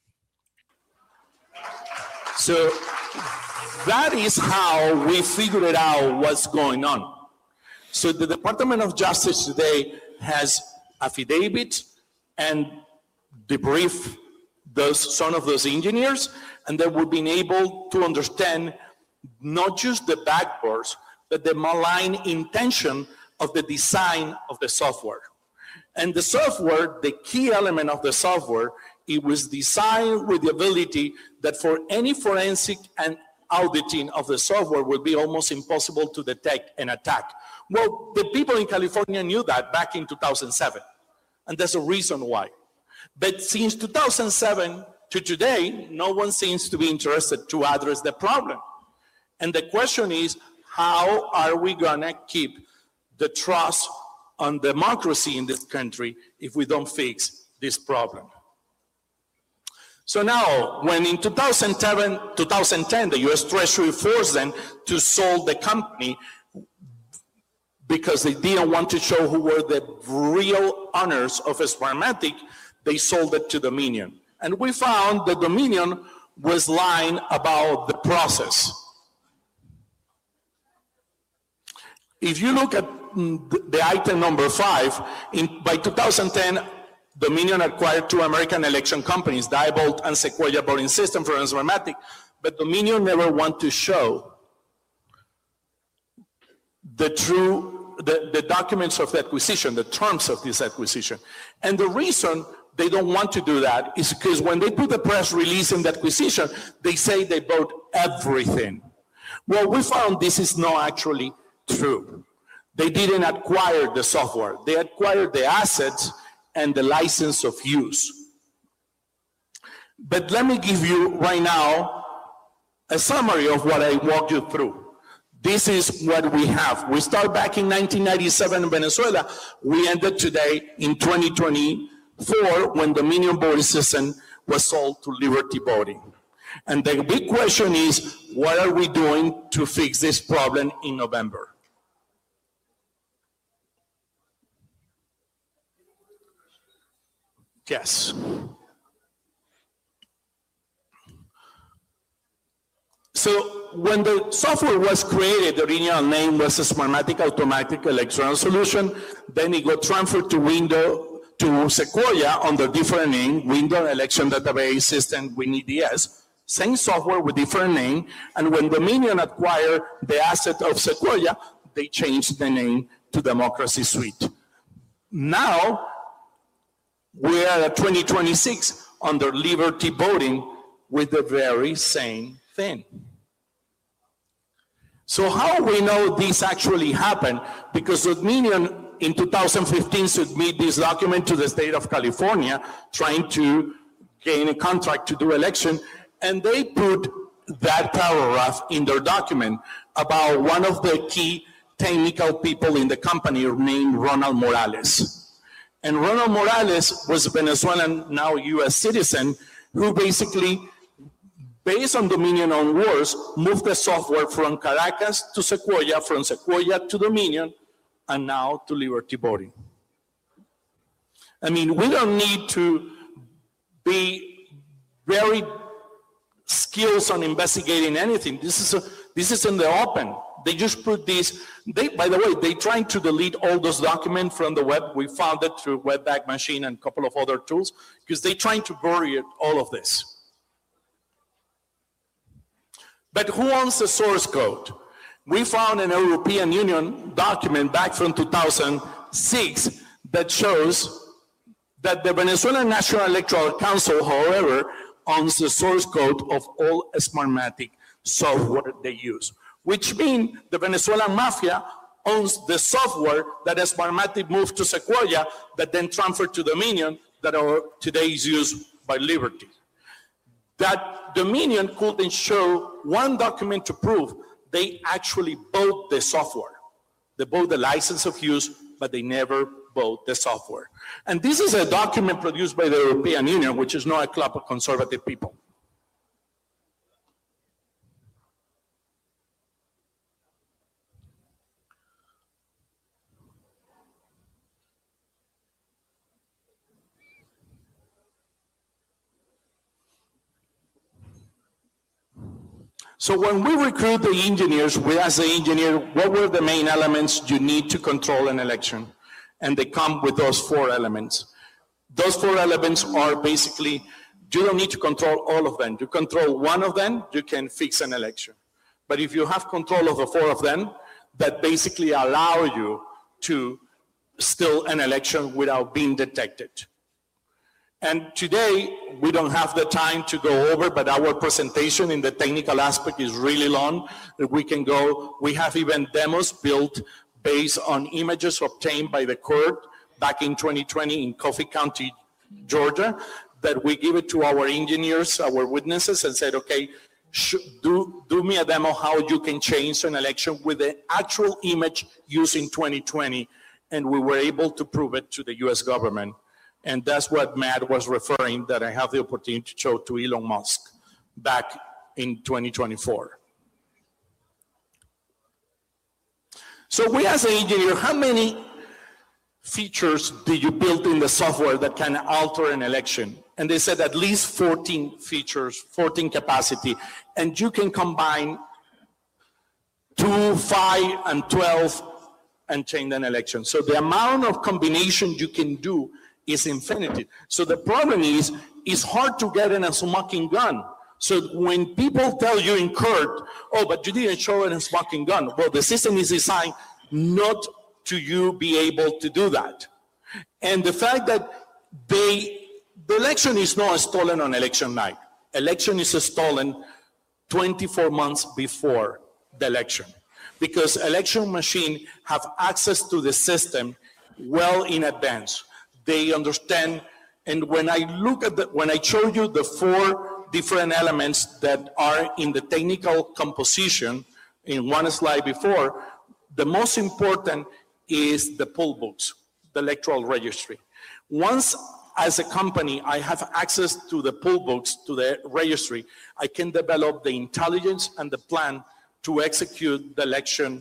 So that is how we figured out what's going on. So the Department of Justice today has affidavits and debrief some of those engineers, and that we've been able to understand not just the backdoors, but the malign intention of the design of the software. And the software, the key element of the software, it was designed with the ability that for any forensic and auditing of the software would be almost impossible to detect an attack. Well, the people in California knew that back in 2007, and there's a reason why. But since 2007 to today, no one seems to be interested to address the problem. And the question is, how are we gonna keep the trust on democracy in this country if we don't fix this problem? So now, when in 2010, the US Treasury forced them to sell the company because they didn't want to show who were the real owners of Smartmatic, they sold it to Dominion. And we found that Dominion was lying about the process. If you look at the item number 5, by 2010, Dominion acquired 2 American election companies, Diebold and Sequoia Voting System from Smartmatic, but Dominion never wanted to show the documents of the acquisition, the terms of this acquisition. And the reason they don't want to do that is because when they put the press release in the acquisition, they say they bought everything. Well, we found this is not actually true. They didn't acquire the software. They acquired the assets and the license of use. But let me give you right now a summary of what I walked you through. This is what we have. We start back in 1997 in Venezuela. We ended today in 2024 when Dominion Voting System was sold to Liberty Voting. And the big question is, what are we doing to fix this problem in November? Yes. So when the software was created, the original name was a Smartmatic Automatic Electoral Solution. Then it got transferred to Sequoia under different name, Window Election Database System, WinEDS. Same software with different name. And when Dominion acquired the asset of Sequoia, they changed the name to Democracy Suite. Now, we are at 2026 under Liberty Voting with the very same thing. So how we know this actually happened? Because Dominion in 2015 submitted this document to the state of California trying to gain a contract to do election, and they put that paragraph in their document about one of the key technical people in the company named Ronald Morales. And Ronald Morales was a Venezuelan, now US citizen, who basically, based on Dominion on Wars, moved the software from Caracas to Sequoia, from Sequoia to Dominion, and now to Liberty Voting. I mean, we don't need to be very skills on investigating anything. This is in the open. They just put these, by the way, they trying to delete all those documents from the web. We found it through Webback Machine and a couple of other tools, because they're trying to bury all of this. But who owns the source code? We found an European Union document back from 2006 that shows that the Venezuelan National Electoral Council, however, owns the source code of all Smartmatic software they use, which means the Venezuelan mafia owns the software that Smartmatic moved to Sequoia that then transferred to Dominion that today is used by Liberty. That Dominion couldn't show one document to prove they actually bought the software. They bought the license of use, but they never bought the software. And this is a document produced by the European Union, which is not a club of conservative people. So when we recruit the engineers, we ask the engineer, what were the main elements you need to control an election? And they come with those 4 elements. Those 4 elements are basically, you don't need to control all of them. You control one of them, you can fix an election. But if you have control of the 4 of them, that basically allow you to steal an election without being detected. And today, we don't have the time to go over, but our presentation in the technical aspect is really long. We can go, we have even demos built based on images obtained by the court back in 2020 in Coffee County, Georgia, that we give it to our engineers, our witnesses, and said, okay, do me a demo how you can change an election with the actual image used in 2020. And we were able to prove it to the US government. And that's what Matt was referring, that I have the opportunity to show to Elon Musk back in 2024. So we asked the engineer, how many features did you build in the software that can alter an election? And they said at least 14 features, 14 capacity. And you can combine 2, 5, and 12 and change an election. So the amount of combination you can do is infinity. So the problem is, it's hard to get in a smoking gun. So when people tell you in court, oh, but you didn't show it in a smoking gun. Well, the system is designed not to you be able to do that. And the fact that the election is not stolen on election night. Election is stolen 24 months before the election, because election machine have access to the system well in advance. They understand, and when I look at when I show you the 4 different elements that are in the technical composition in one slide before, the most important is the poll books, the electoral registry. Once, as a company, I have access to the poll books, to the registry, I can develop the intelligence and the plan to execute the election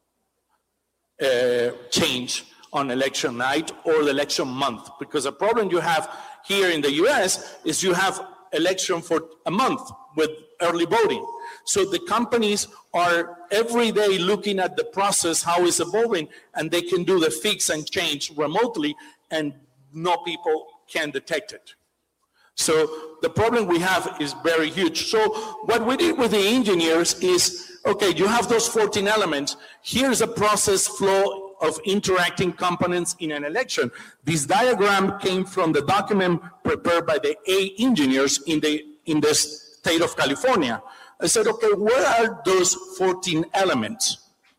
change on election night or the election month. Because the problem you have here in the US is you have election for a month with early voting. So the companies are every day looking at the process, how it's evolving, and they can do the fix and change remotely, and no people can detect it. So the problem we have is very huge. So what we did with the engineers is, okay, you have those 14 elements. Here's a process flow of interacting components in an election. This diagram came from the document prepared by the A engineers in the state of California. I said, okay, where are those 14 elements?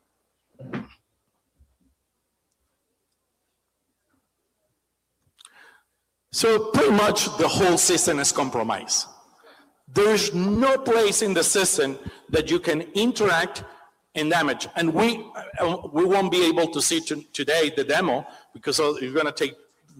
So pretty much the whole system is compromised. There's no place in the system that you can interact and damage. And we won't be able to see today the demo because you're going to take.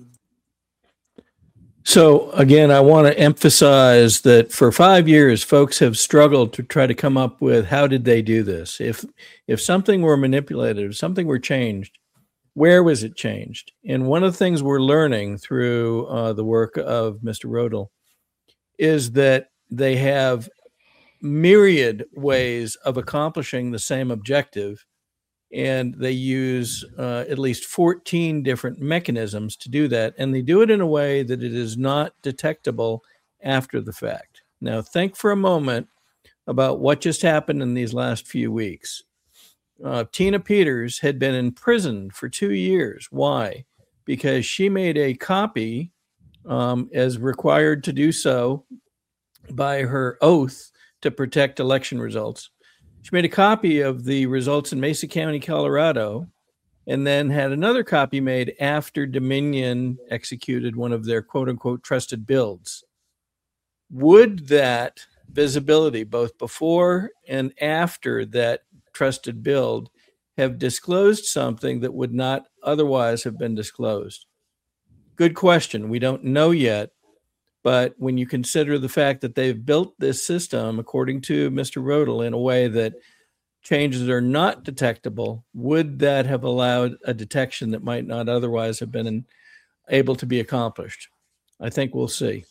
So again, I want to emphasize that for 5 years, folks have struggled to try to come up with how did they do this? If something were manipulated, if something were changed, where was it changed? And one of the things we're learning through the work of Mr. Rodel is that they have myriad ways of accomplishing the same objective, and they use at least 14 different mechanisms to do that, and they do it in a way that it is not detectable after the fact. Now, think for a moment about what just happened in these last few weeks. Tina Peters had been imprisoned for 2 years. Why? Because she made a copy, as required to do so by her oath to protect election results. She made a copy of the results in Mesa County, Colorado, and then had another copy made after Dominion executed one of their quote-unquote trusted builds. Would that visibility, both before and after that trusted build, have disclosed something that would not otherwise have been disclosed? Good question. We don't know yet. But when you consider the fact that they've built this system, according to Mr. Rodel, in a way that changes are not detectable, would that have allowed a detection that might not otherwise have been able to be accomplished? I think we'll see.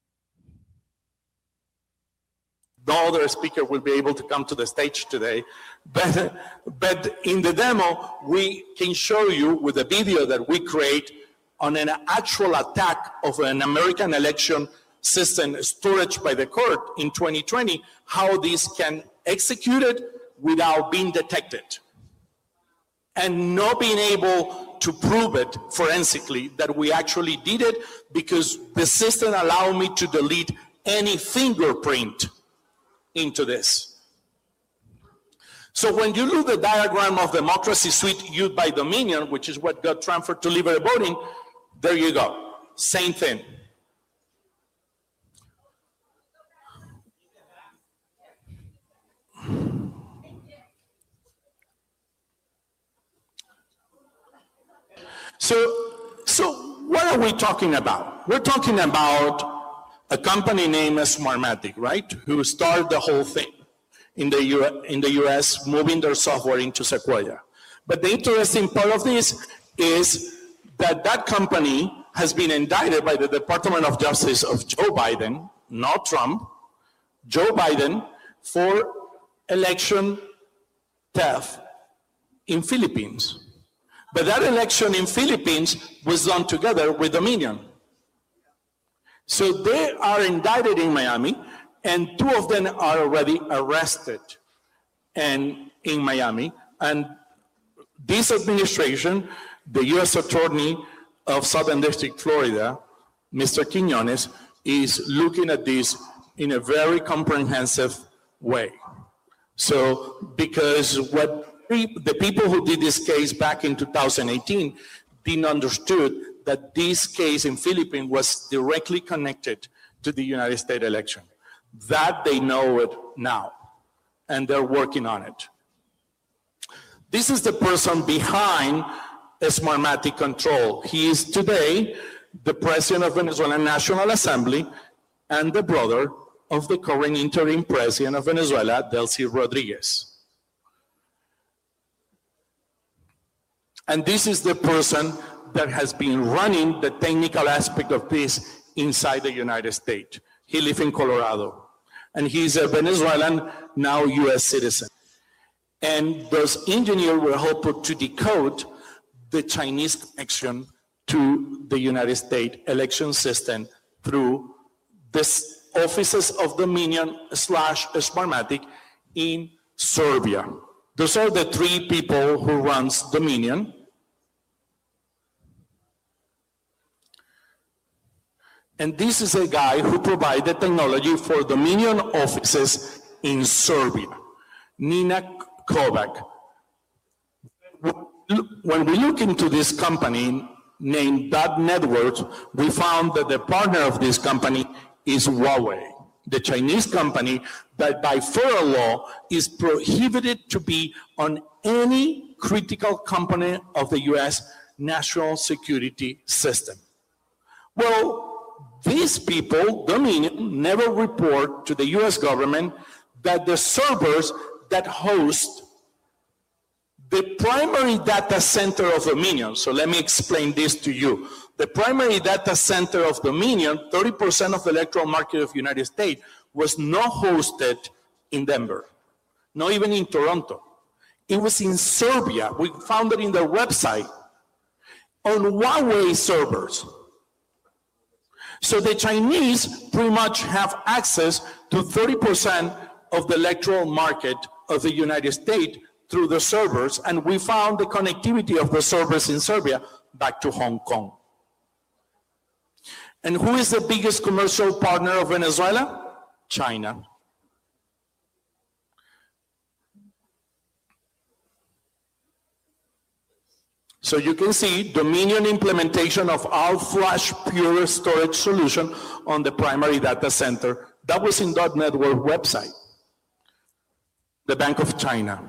No other speaker will be able to come to the stage today, but in the demo, we can show you with a video that we create on an actual attack of an American election system storage by the court in 2020, how this can execute it without being detected and not being able to prove it forensically that we actually did it, because the system allowed me to delete any fingerprint into this. So when you look at the diagram of democracy suite used by Dominion, which is what got transferred to Liberty Voting, there you go, same thing. So what are we talking about? We're talking about a company named Smartmatic, right? Who started the whole thing in the US, moving their software into Sequoia. But the interesting part of this is that company has been indicted by the Department of Justice of Joe Biden, not Trump, Joe Biden, for election theft in Philippines. But that election in Philippines was done together with Dominion. So they are indicted in Miami, and 2 of them are already arrested in Miami. And this administration, the U.S. Attorney of Southern District, Florida, Mr. Quiñones, is looking at this in a very comprehensive way. So, because what the people who did this case back in 2018 didn't understood that this case in Philippines was directly connected to the United States election. That they know it now, and they're working on it. This is the person behind Smartmatic Control. He is today the president of Venezuelan National Assembly and the brother of the current interim president of Venezuela, Delcy Rodriguez. And this is the person that has been running the technical aspect of this inside the United States. He lives in Colorado, and he's a Venezuelan, now US citizen. And those engineers were helped to decode the Chinese connection to the United States election system through the offices of Dominion / Smartmatic in Serbia. Those are the three people who runs Dominion. And this is a guy who provided technology for Dominion offices in Serbia, Nina Kovac. When we look into this company named Dot Networks, we found that the partner of this company is Huawei, the Chinese company that by federal law is prohibited to be on any critical component of the US national security system. Well, these people, Dominion, never report to the US government that the servers that host the primary data center of Dominion, so let me explain this to you. The primary data center of Dominion, 30% of the electoral market of the United States, was not hosted in Denver, not even in Toronto. It was in Serbia. We found it in their website on Huawei servers. So the Chinese pretty much have access to 30% of the electoral market of the United States through the servers, and we found the connectivity of the servers in Serbia back to Hong Kong. And who is the biggest commercial partner of Venezuela? China. So you can see Dominion implementation of all-flash pure storage solution on the primary data center. That was in Dot Network website, the Bank of China.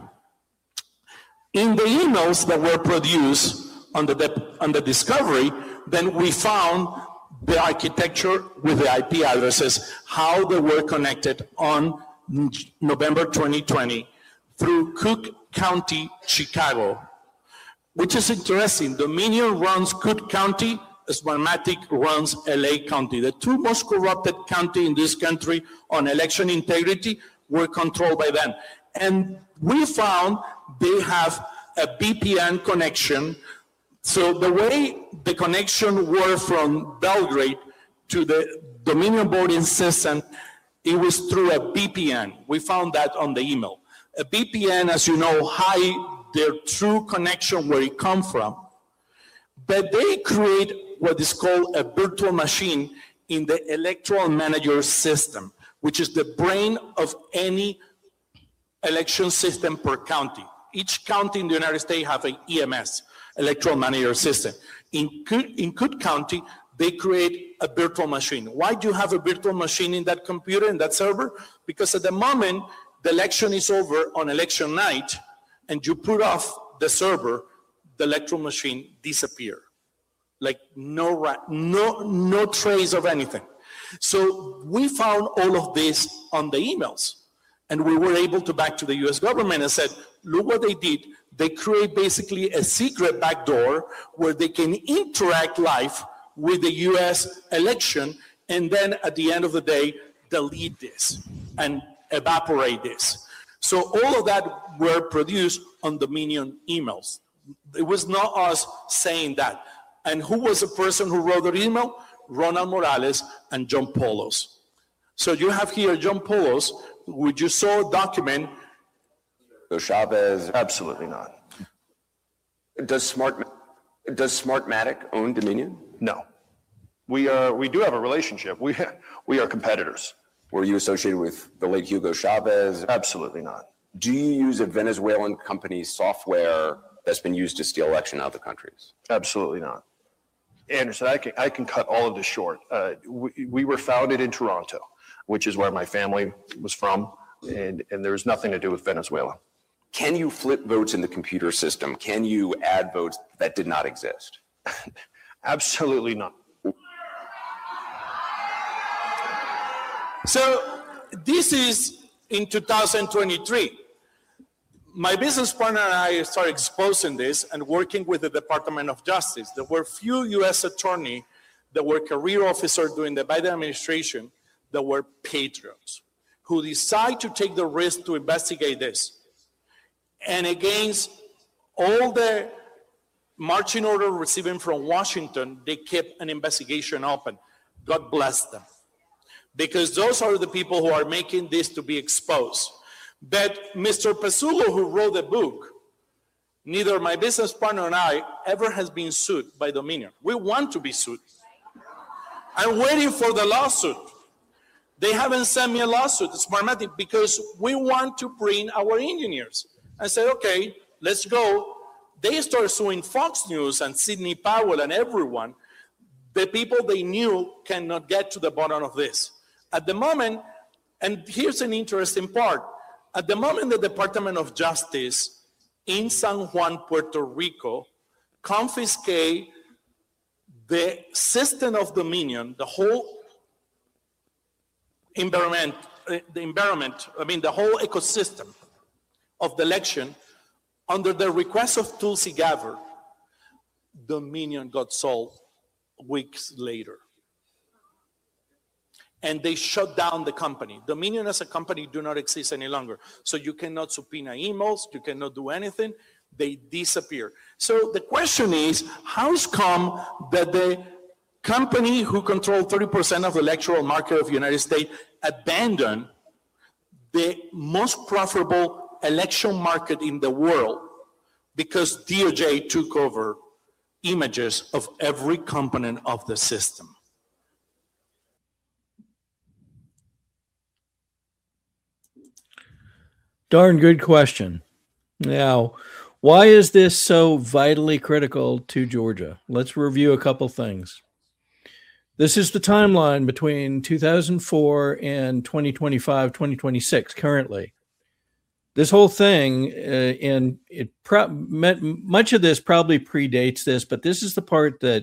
In the emails that were produced on the discovery, then we found the architecture with the IP addresses, how they were connected on November 2020 through Cook County, Chicago, which is interesting. Dominion runs Cook County, Smartmatic runs LA County. The two most corrupted counties in this country on election integrity were controlled by them. And we found they have a VPN connection. So the way the connection were from Belgrade to the Dominion voting system, it was through a VPN. We found that on the email. A VPN, as you know, hide their true connection where it comes from. But they create what is called a virtual machine in the electoral manager system, which is the brain of any election system per county. Each county in the United States have an EMS, electoral manager system. In Cook County, they create a virtual machine. Why do you have a virtual machine in that computer, in that server? Because at the moment the election is over on election night and you put off the server, the electoral machine disappears. Like no trace of anything. So we found all of this on the emails. And we were able to back to the US government and said, look what they did. They create basically a secret backdoor where they can interact live with the US election, and then at the end of the day, delete this and evaporate this. So all of that were produced on Dominion emails. It was not us saying that. And who was the person who wrote the email? Ronald Morales and John Poulos. So you have here John Poulos, which you saw a document. Chavez, absolutely not. Does Smartmatic own Dominion? No. We do have a relationship. We are competitors. Were you associated with the late Hugo Chavez? Absolutely not. Do you use a Venezuelan company's software that's been used to steal election out of the countries? Absolutely not. Anderson, I can cut all of this short. We were founded in Toronto, which is where my family was from, and there's nothing to do with Venezuela. Can you flip votes in the computer system? Can you add votes that did not exist? Absolutely not. So this is in 2023. My business partner and I started exposing this and working with the Department of Justice. There were few U.S. attorneys that were career officers during the Biden administration that were patriots who decide to take the risk to investigate this. And against all the marching order receiving from Washington, they kept an investigation open. God bless them. because those are the people who are making this to be exposed. But Mr. Pesullo, who wrote the book, neither my business partner and I ever has been sued by Dominion. We want to be sued. I'm waiting for the lawsuit. They haven't sent me a lawsuit, Smartmatic, because we want to bring our engineers. I said, okay, let's go. They started suing Fox News and Sidney Powell and everyone. The people they knew cannot get to the bottom of this. At the moment, and here's an interesting part, at the moment the Department of Justice in San Juan, Puerto Rico, confiscate the system of Dominion, the whole environment, the whole ecosystem of the election, under the request of Tulsi Gabbard, Dominion got sold weeks later. And they shut down the company. Dominion as a company do not exist any longer. So you cannot subpoena emails, you cannot do anything. They disappear. So the question is, how it's come that the company who controlled 30% of the electoral market of the United States abandoned the most profitable election market in the world because DOJ took over images of every component of the system? Darn good question. Now, why is this so vitally critical to Georgia? Let's review a couple things. This is the timeline between 2004 and 2025, 2026 currently. This whole thing, and much of this probably predates this, but this is the part that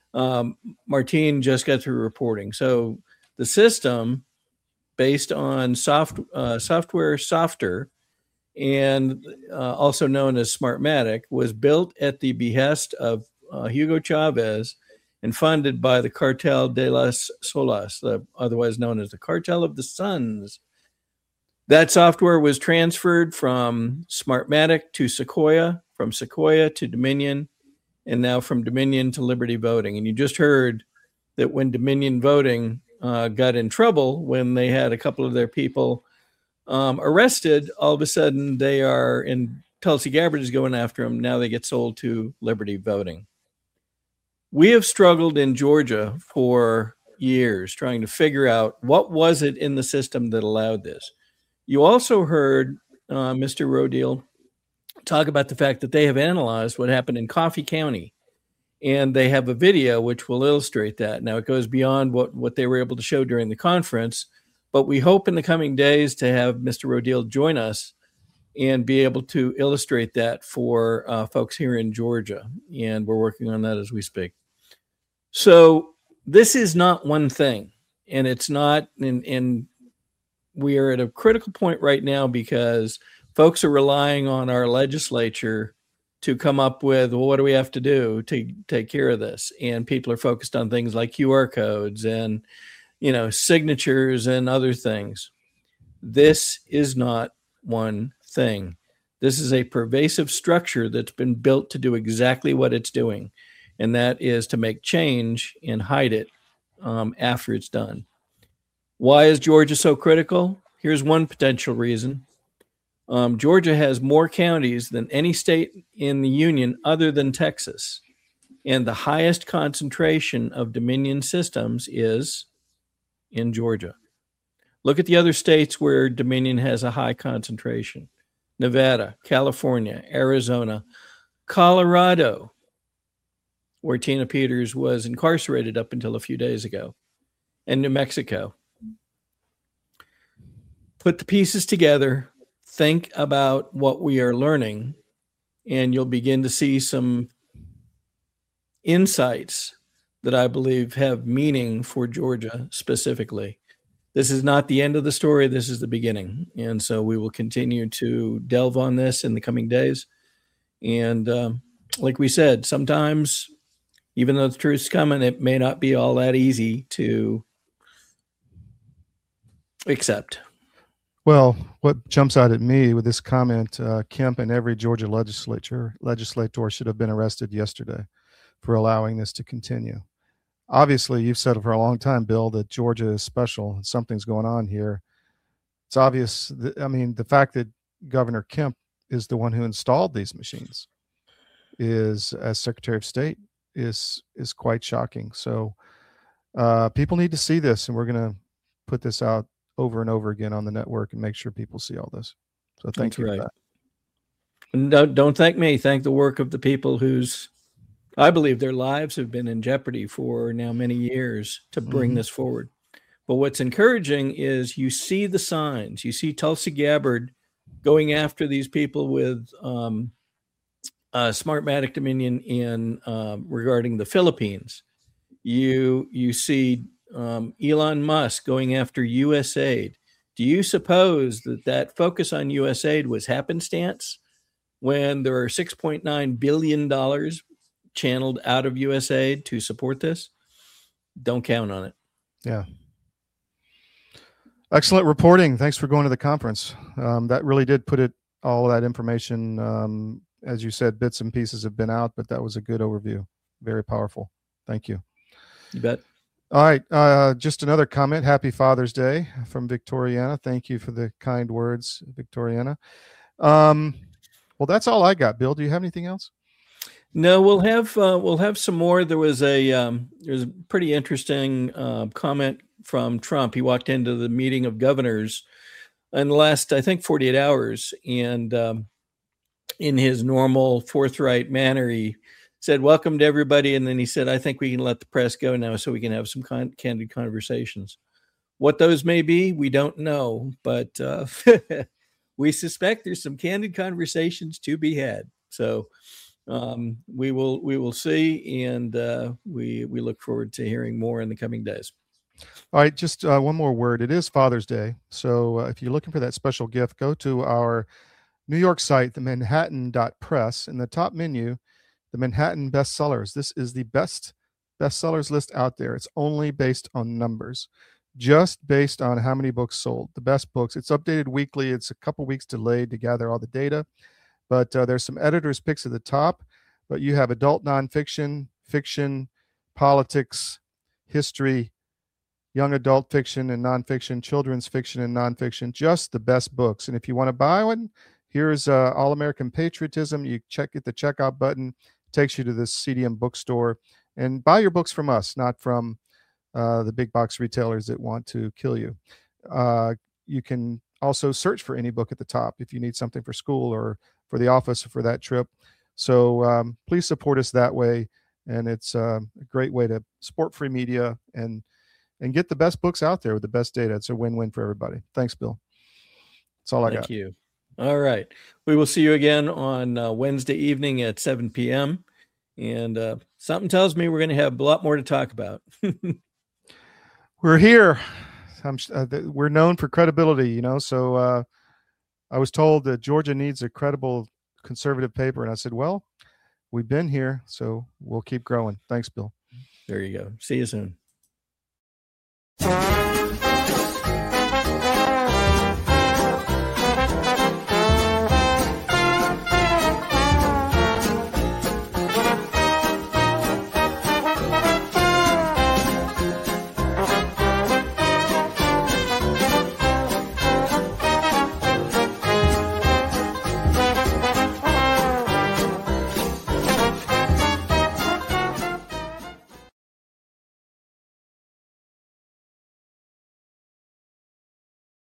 Martine just got through reporting. So the system, based on software Softer, and also known as Smartmatic, was built at the behest of Hugo Chavez and funded by the Cartel de las Solas, otherwise known as the Cartel of the Suns. That software was transferred from Smartmatic to Sequoia, from Sequoia to Dominion, and now from Dominion to Liberty Voting. And you just heard that when Dominion Voting got in trouble, when they had a couple of their people arrested, all of a sudden they are, and Tulsi Gabbard is going after them. Now they get sold to Liberty Voting. We have struggled in Georgia for years trying to figure out what was it in the system that allowed this. You also heard Mr. Rodil talk about the fact that they have analyzed what happened in Coffee County, and they have a video which will illustrate that. Now, it goes beyond what they were able to show during the conference, but we hope in the coming days to have Mr. Rodil join us and be able to illustrate that for folks here in Georgia, and we're working on that as we speak. So this is not one thing, and it's not, and we are at a critical point right now because folks are relying on our legislature to come up with, well, what do we have to do to take care of this? And people are focused on things like QR codes and, signatures and other things. This is not one thing. This is a pervasive structure that's been built to do exactly what it's doing, and that is to make change and hide it after it's done. Why is Georgia so critical? Here's one potential reason. Georgia has more counties than any state in the union other than Texas. And the highest concentration of Dominion systems is in Georgia. Look at the other states where Dominion has a high concentration. Nevada, California, Arizona, Colorado, where Tina Peters was incarcerated up until a few days ago, and New Mexico. Put the pieces together, think about what we are learning, and you'll begin to see some insights that I believe have meaning for Georgia specifically. This is not the end of the story. This is the beginning. And so we will continue to delve on this in the coming days. And like we said, sometimes, even though the truth's coming, it may not be all that easy to accept. Well, what jumps out at me with this comment, Kemp and every Georgia legislator should have been arrested yesterday for allowing this to continue. obviously you've said it for a long time, Bill, that Georgia is special and something's going on here. It's obvious. The fact that Governor Kemp is the one who installed these machines as Secretary of State is quite shocking. So people need to see this, and we're going to put this out over and over again on the network and make sure people see all this. So thank you for that. No, don't thank me. Thank the work of the people whose, I believe, their lives have been in jeopardy for now many years to bring this forward. But what's encouraging is you see the signs. You see Tulsi Gabbard going after these people with Smartmatic Dominion in regarding the Philippines. You see Elon Musk going after USAID. Do you suppose that focus on USAID was happenstance when there are $6.9 billion channeled out of USAID to support this? Don't count on it. Yeah. Excellent reporting. Thanks for going to the conference. That really did put it, all that information, as you said, bits and pieces have been out, but that was a good overview. Very powerful. Thank you. You bet. All right. Just another comment. Happy Father's Day from Victoriana. Thank you for the kind words, Victoriana. Well, that's all I got. Bill, do you have anything else? No, we'll have some more. There was a pretty interesting comment from Trump. He walked into the meeting of governors in the last, I think, 48 hours, and in his normal forthright manner, he said, "Welcome to everybody," and then he said, "I think we can let the press go now so we can have some candid conversations." What those may be, we don't know, but we suspect there's some candid conversations to be had. So we will see, and we look forward to hearing more in the coming days. All right, just one more word. It is Father's Day, so if you're looking for that special gift, go to our New York site, the Manhattan.press. In the top menu, the Manhattan bestsellers. This is the best bestsellers list out there. It's only based on numbers, just based on how many books sold. The best books. It's updated weekly. It's a couple weeks delayed to gather all the data, but there's some editors' picks at the top. But you have adult nonfiction, fiction, politics, history, young adult fiction and nonfiction, children's fiction and nonfiction, just the best books. And if you want to buy one, here's All American Patriotism. You hit the checkout button, takes you to the CDM bookstore, and buy your books from us, not from the big box retailers that want to kill you. You can also search for any book at the top if you need something for school or for the office or for that trip. So please support us that way. And it's a great way to support free media and get the best books out there with the best data. It's a win-win for everybody. Thanks, Bill. That's all I got. Thank you. All right. We will see you again on Wednesday evening at 7 p.m. And something tells me we're going to have a lot more to talk about. We're here. We're known for credibility, so I was told that Georgia needs a credible conservative paper. And I said, well, we've been here, so we'll keep growing. Thanks, Bill. There you go. See you soon.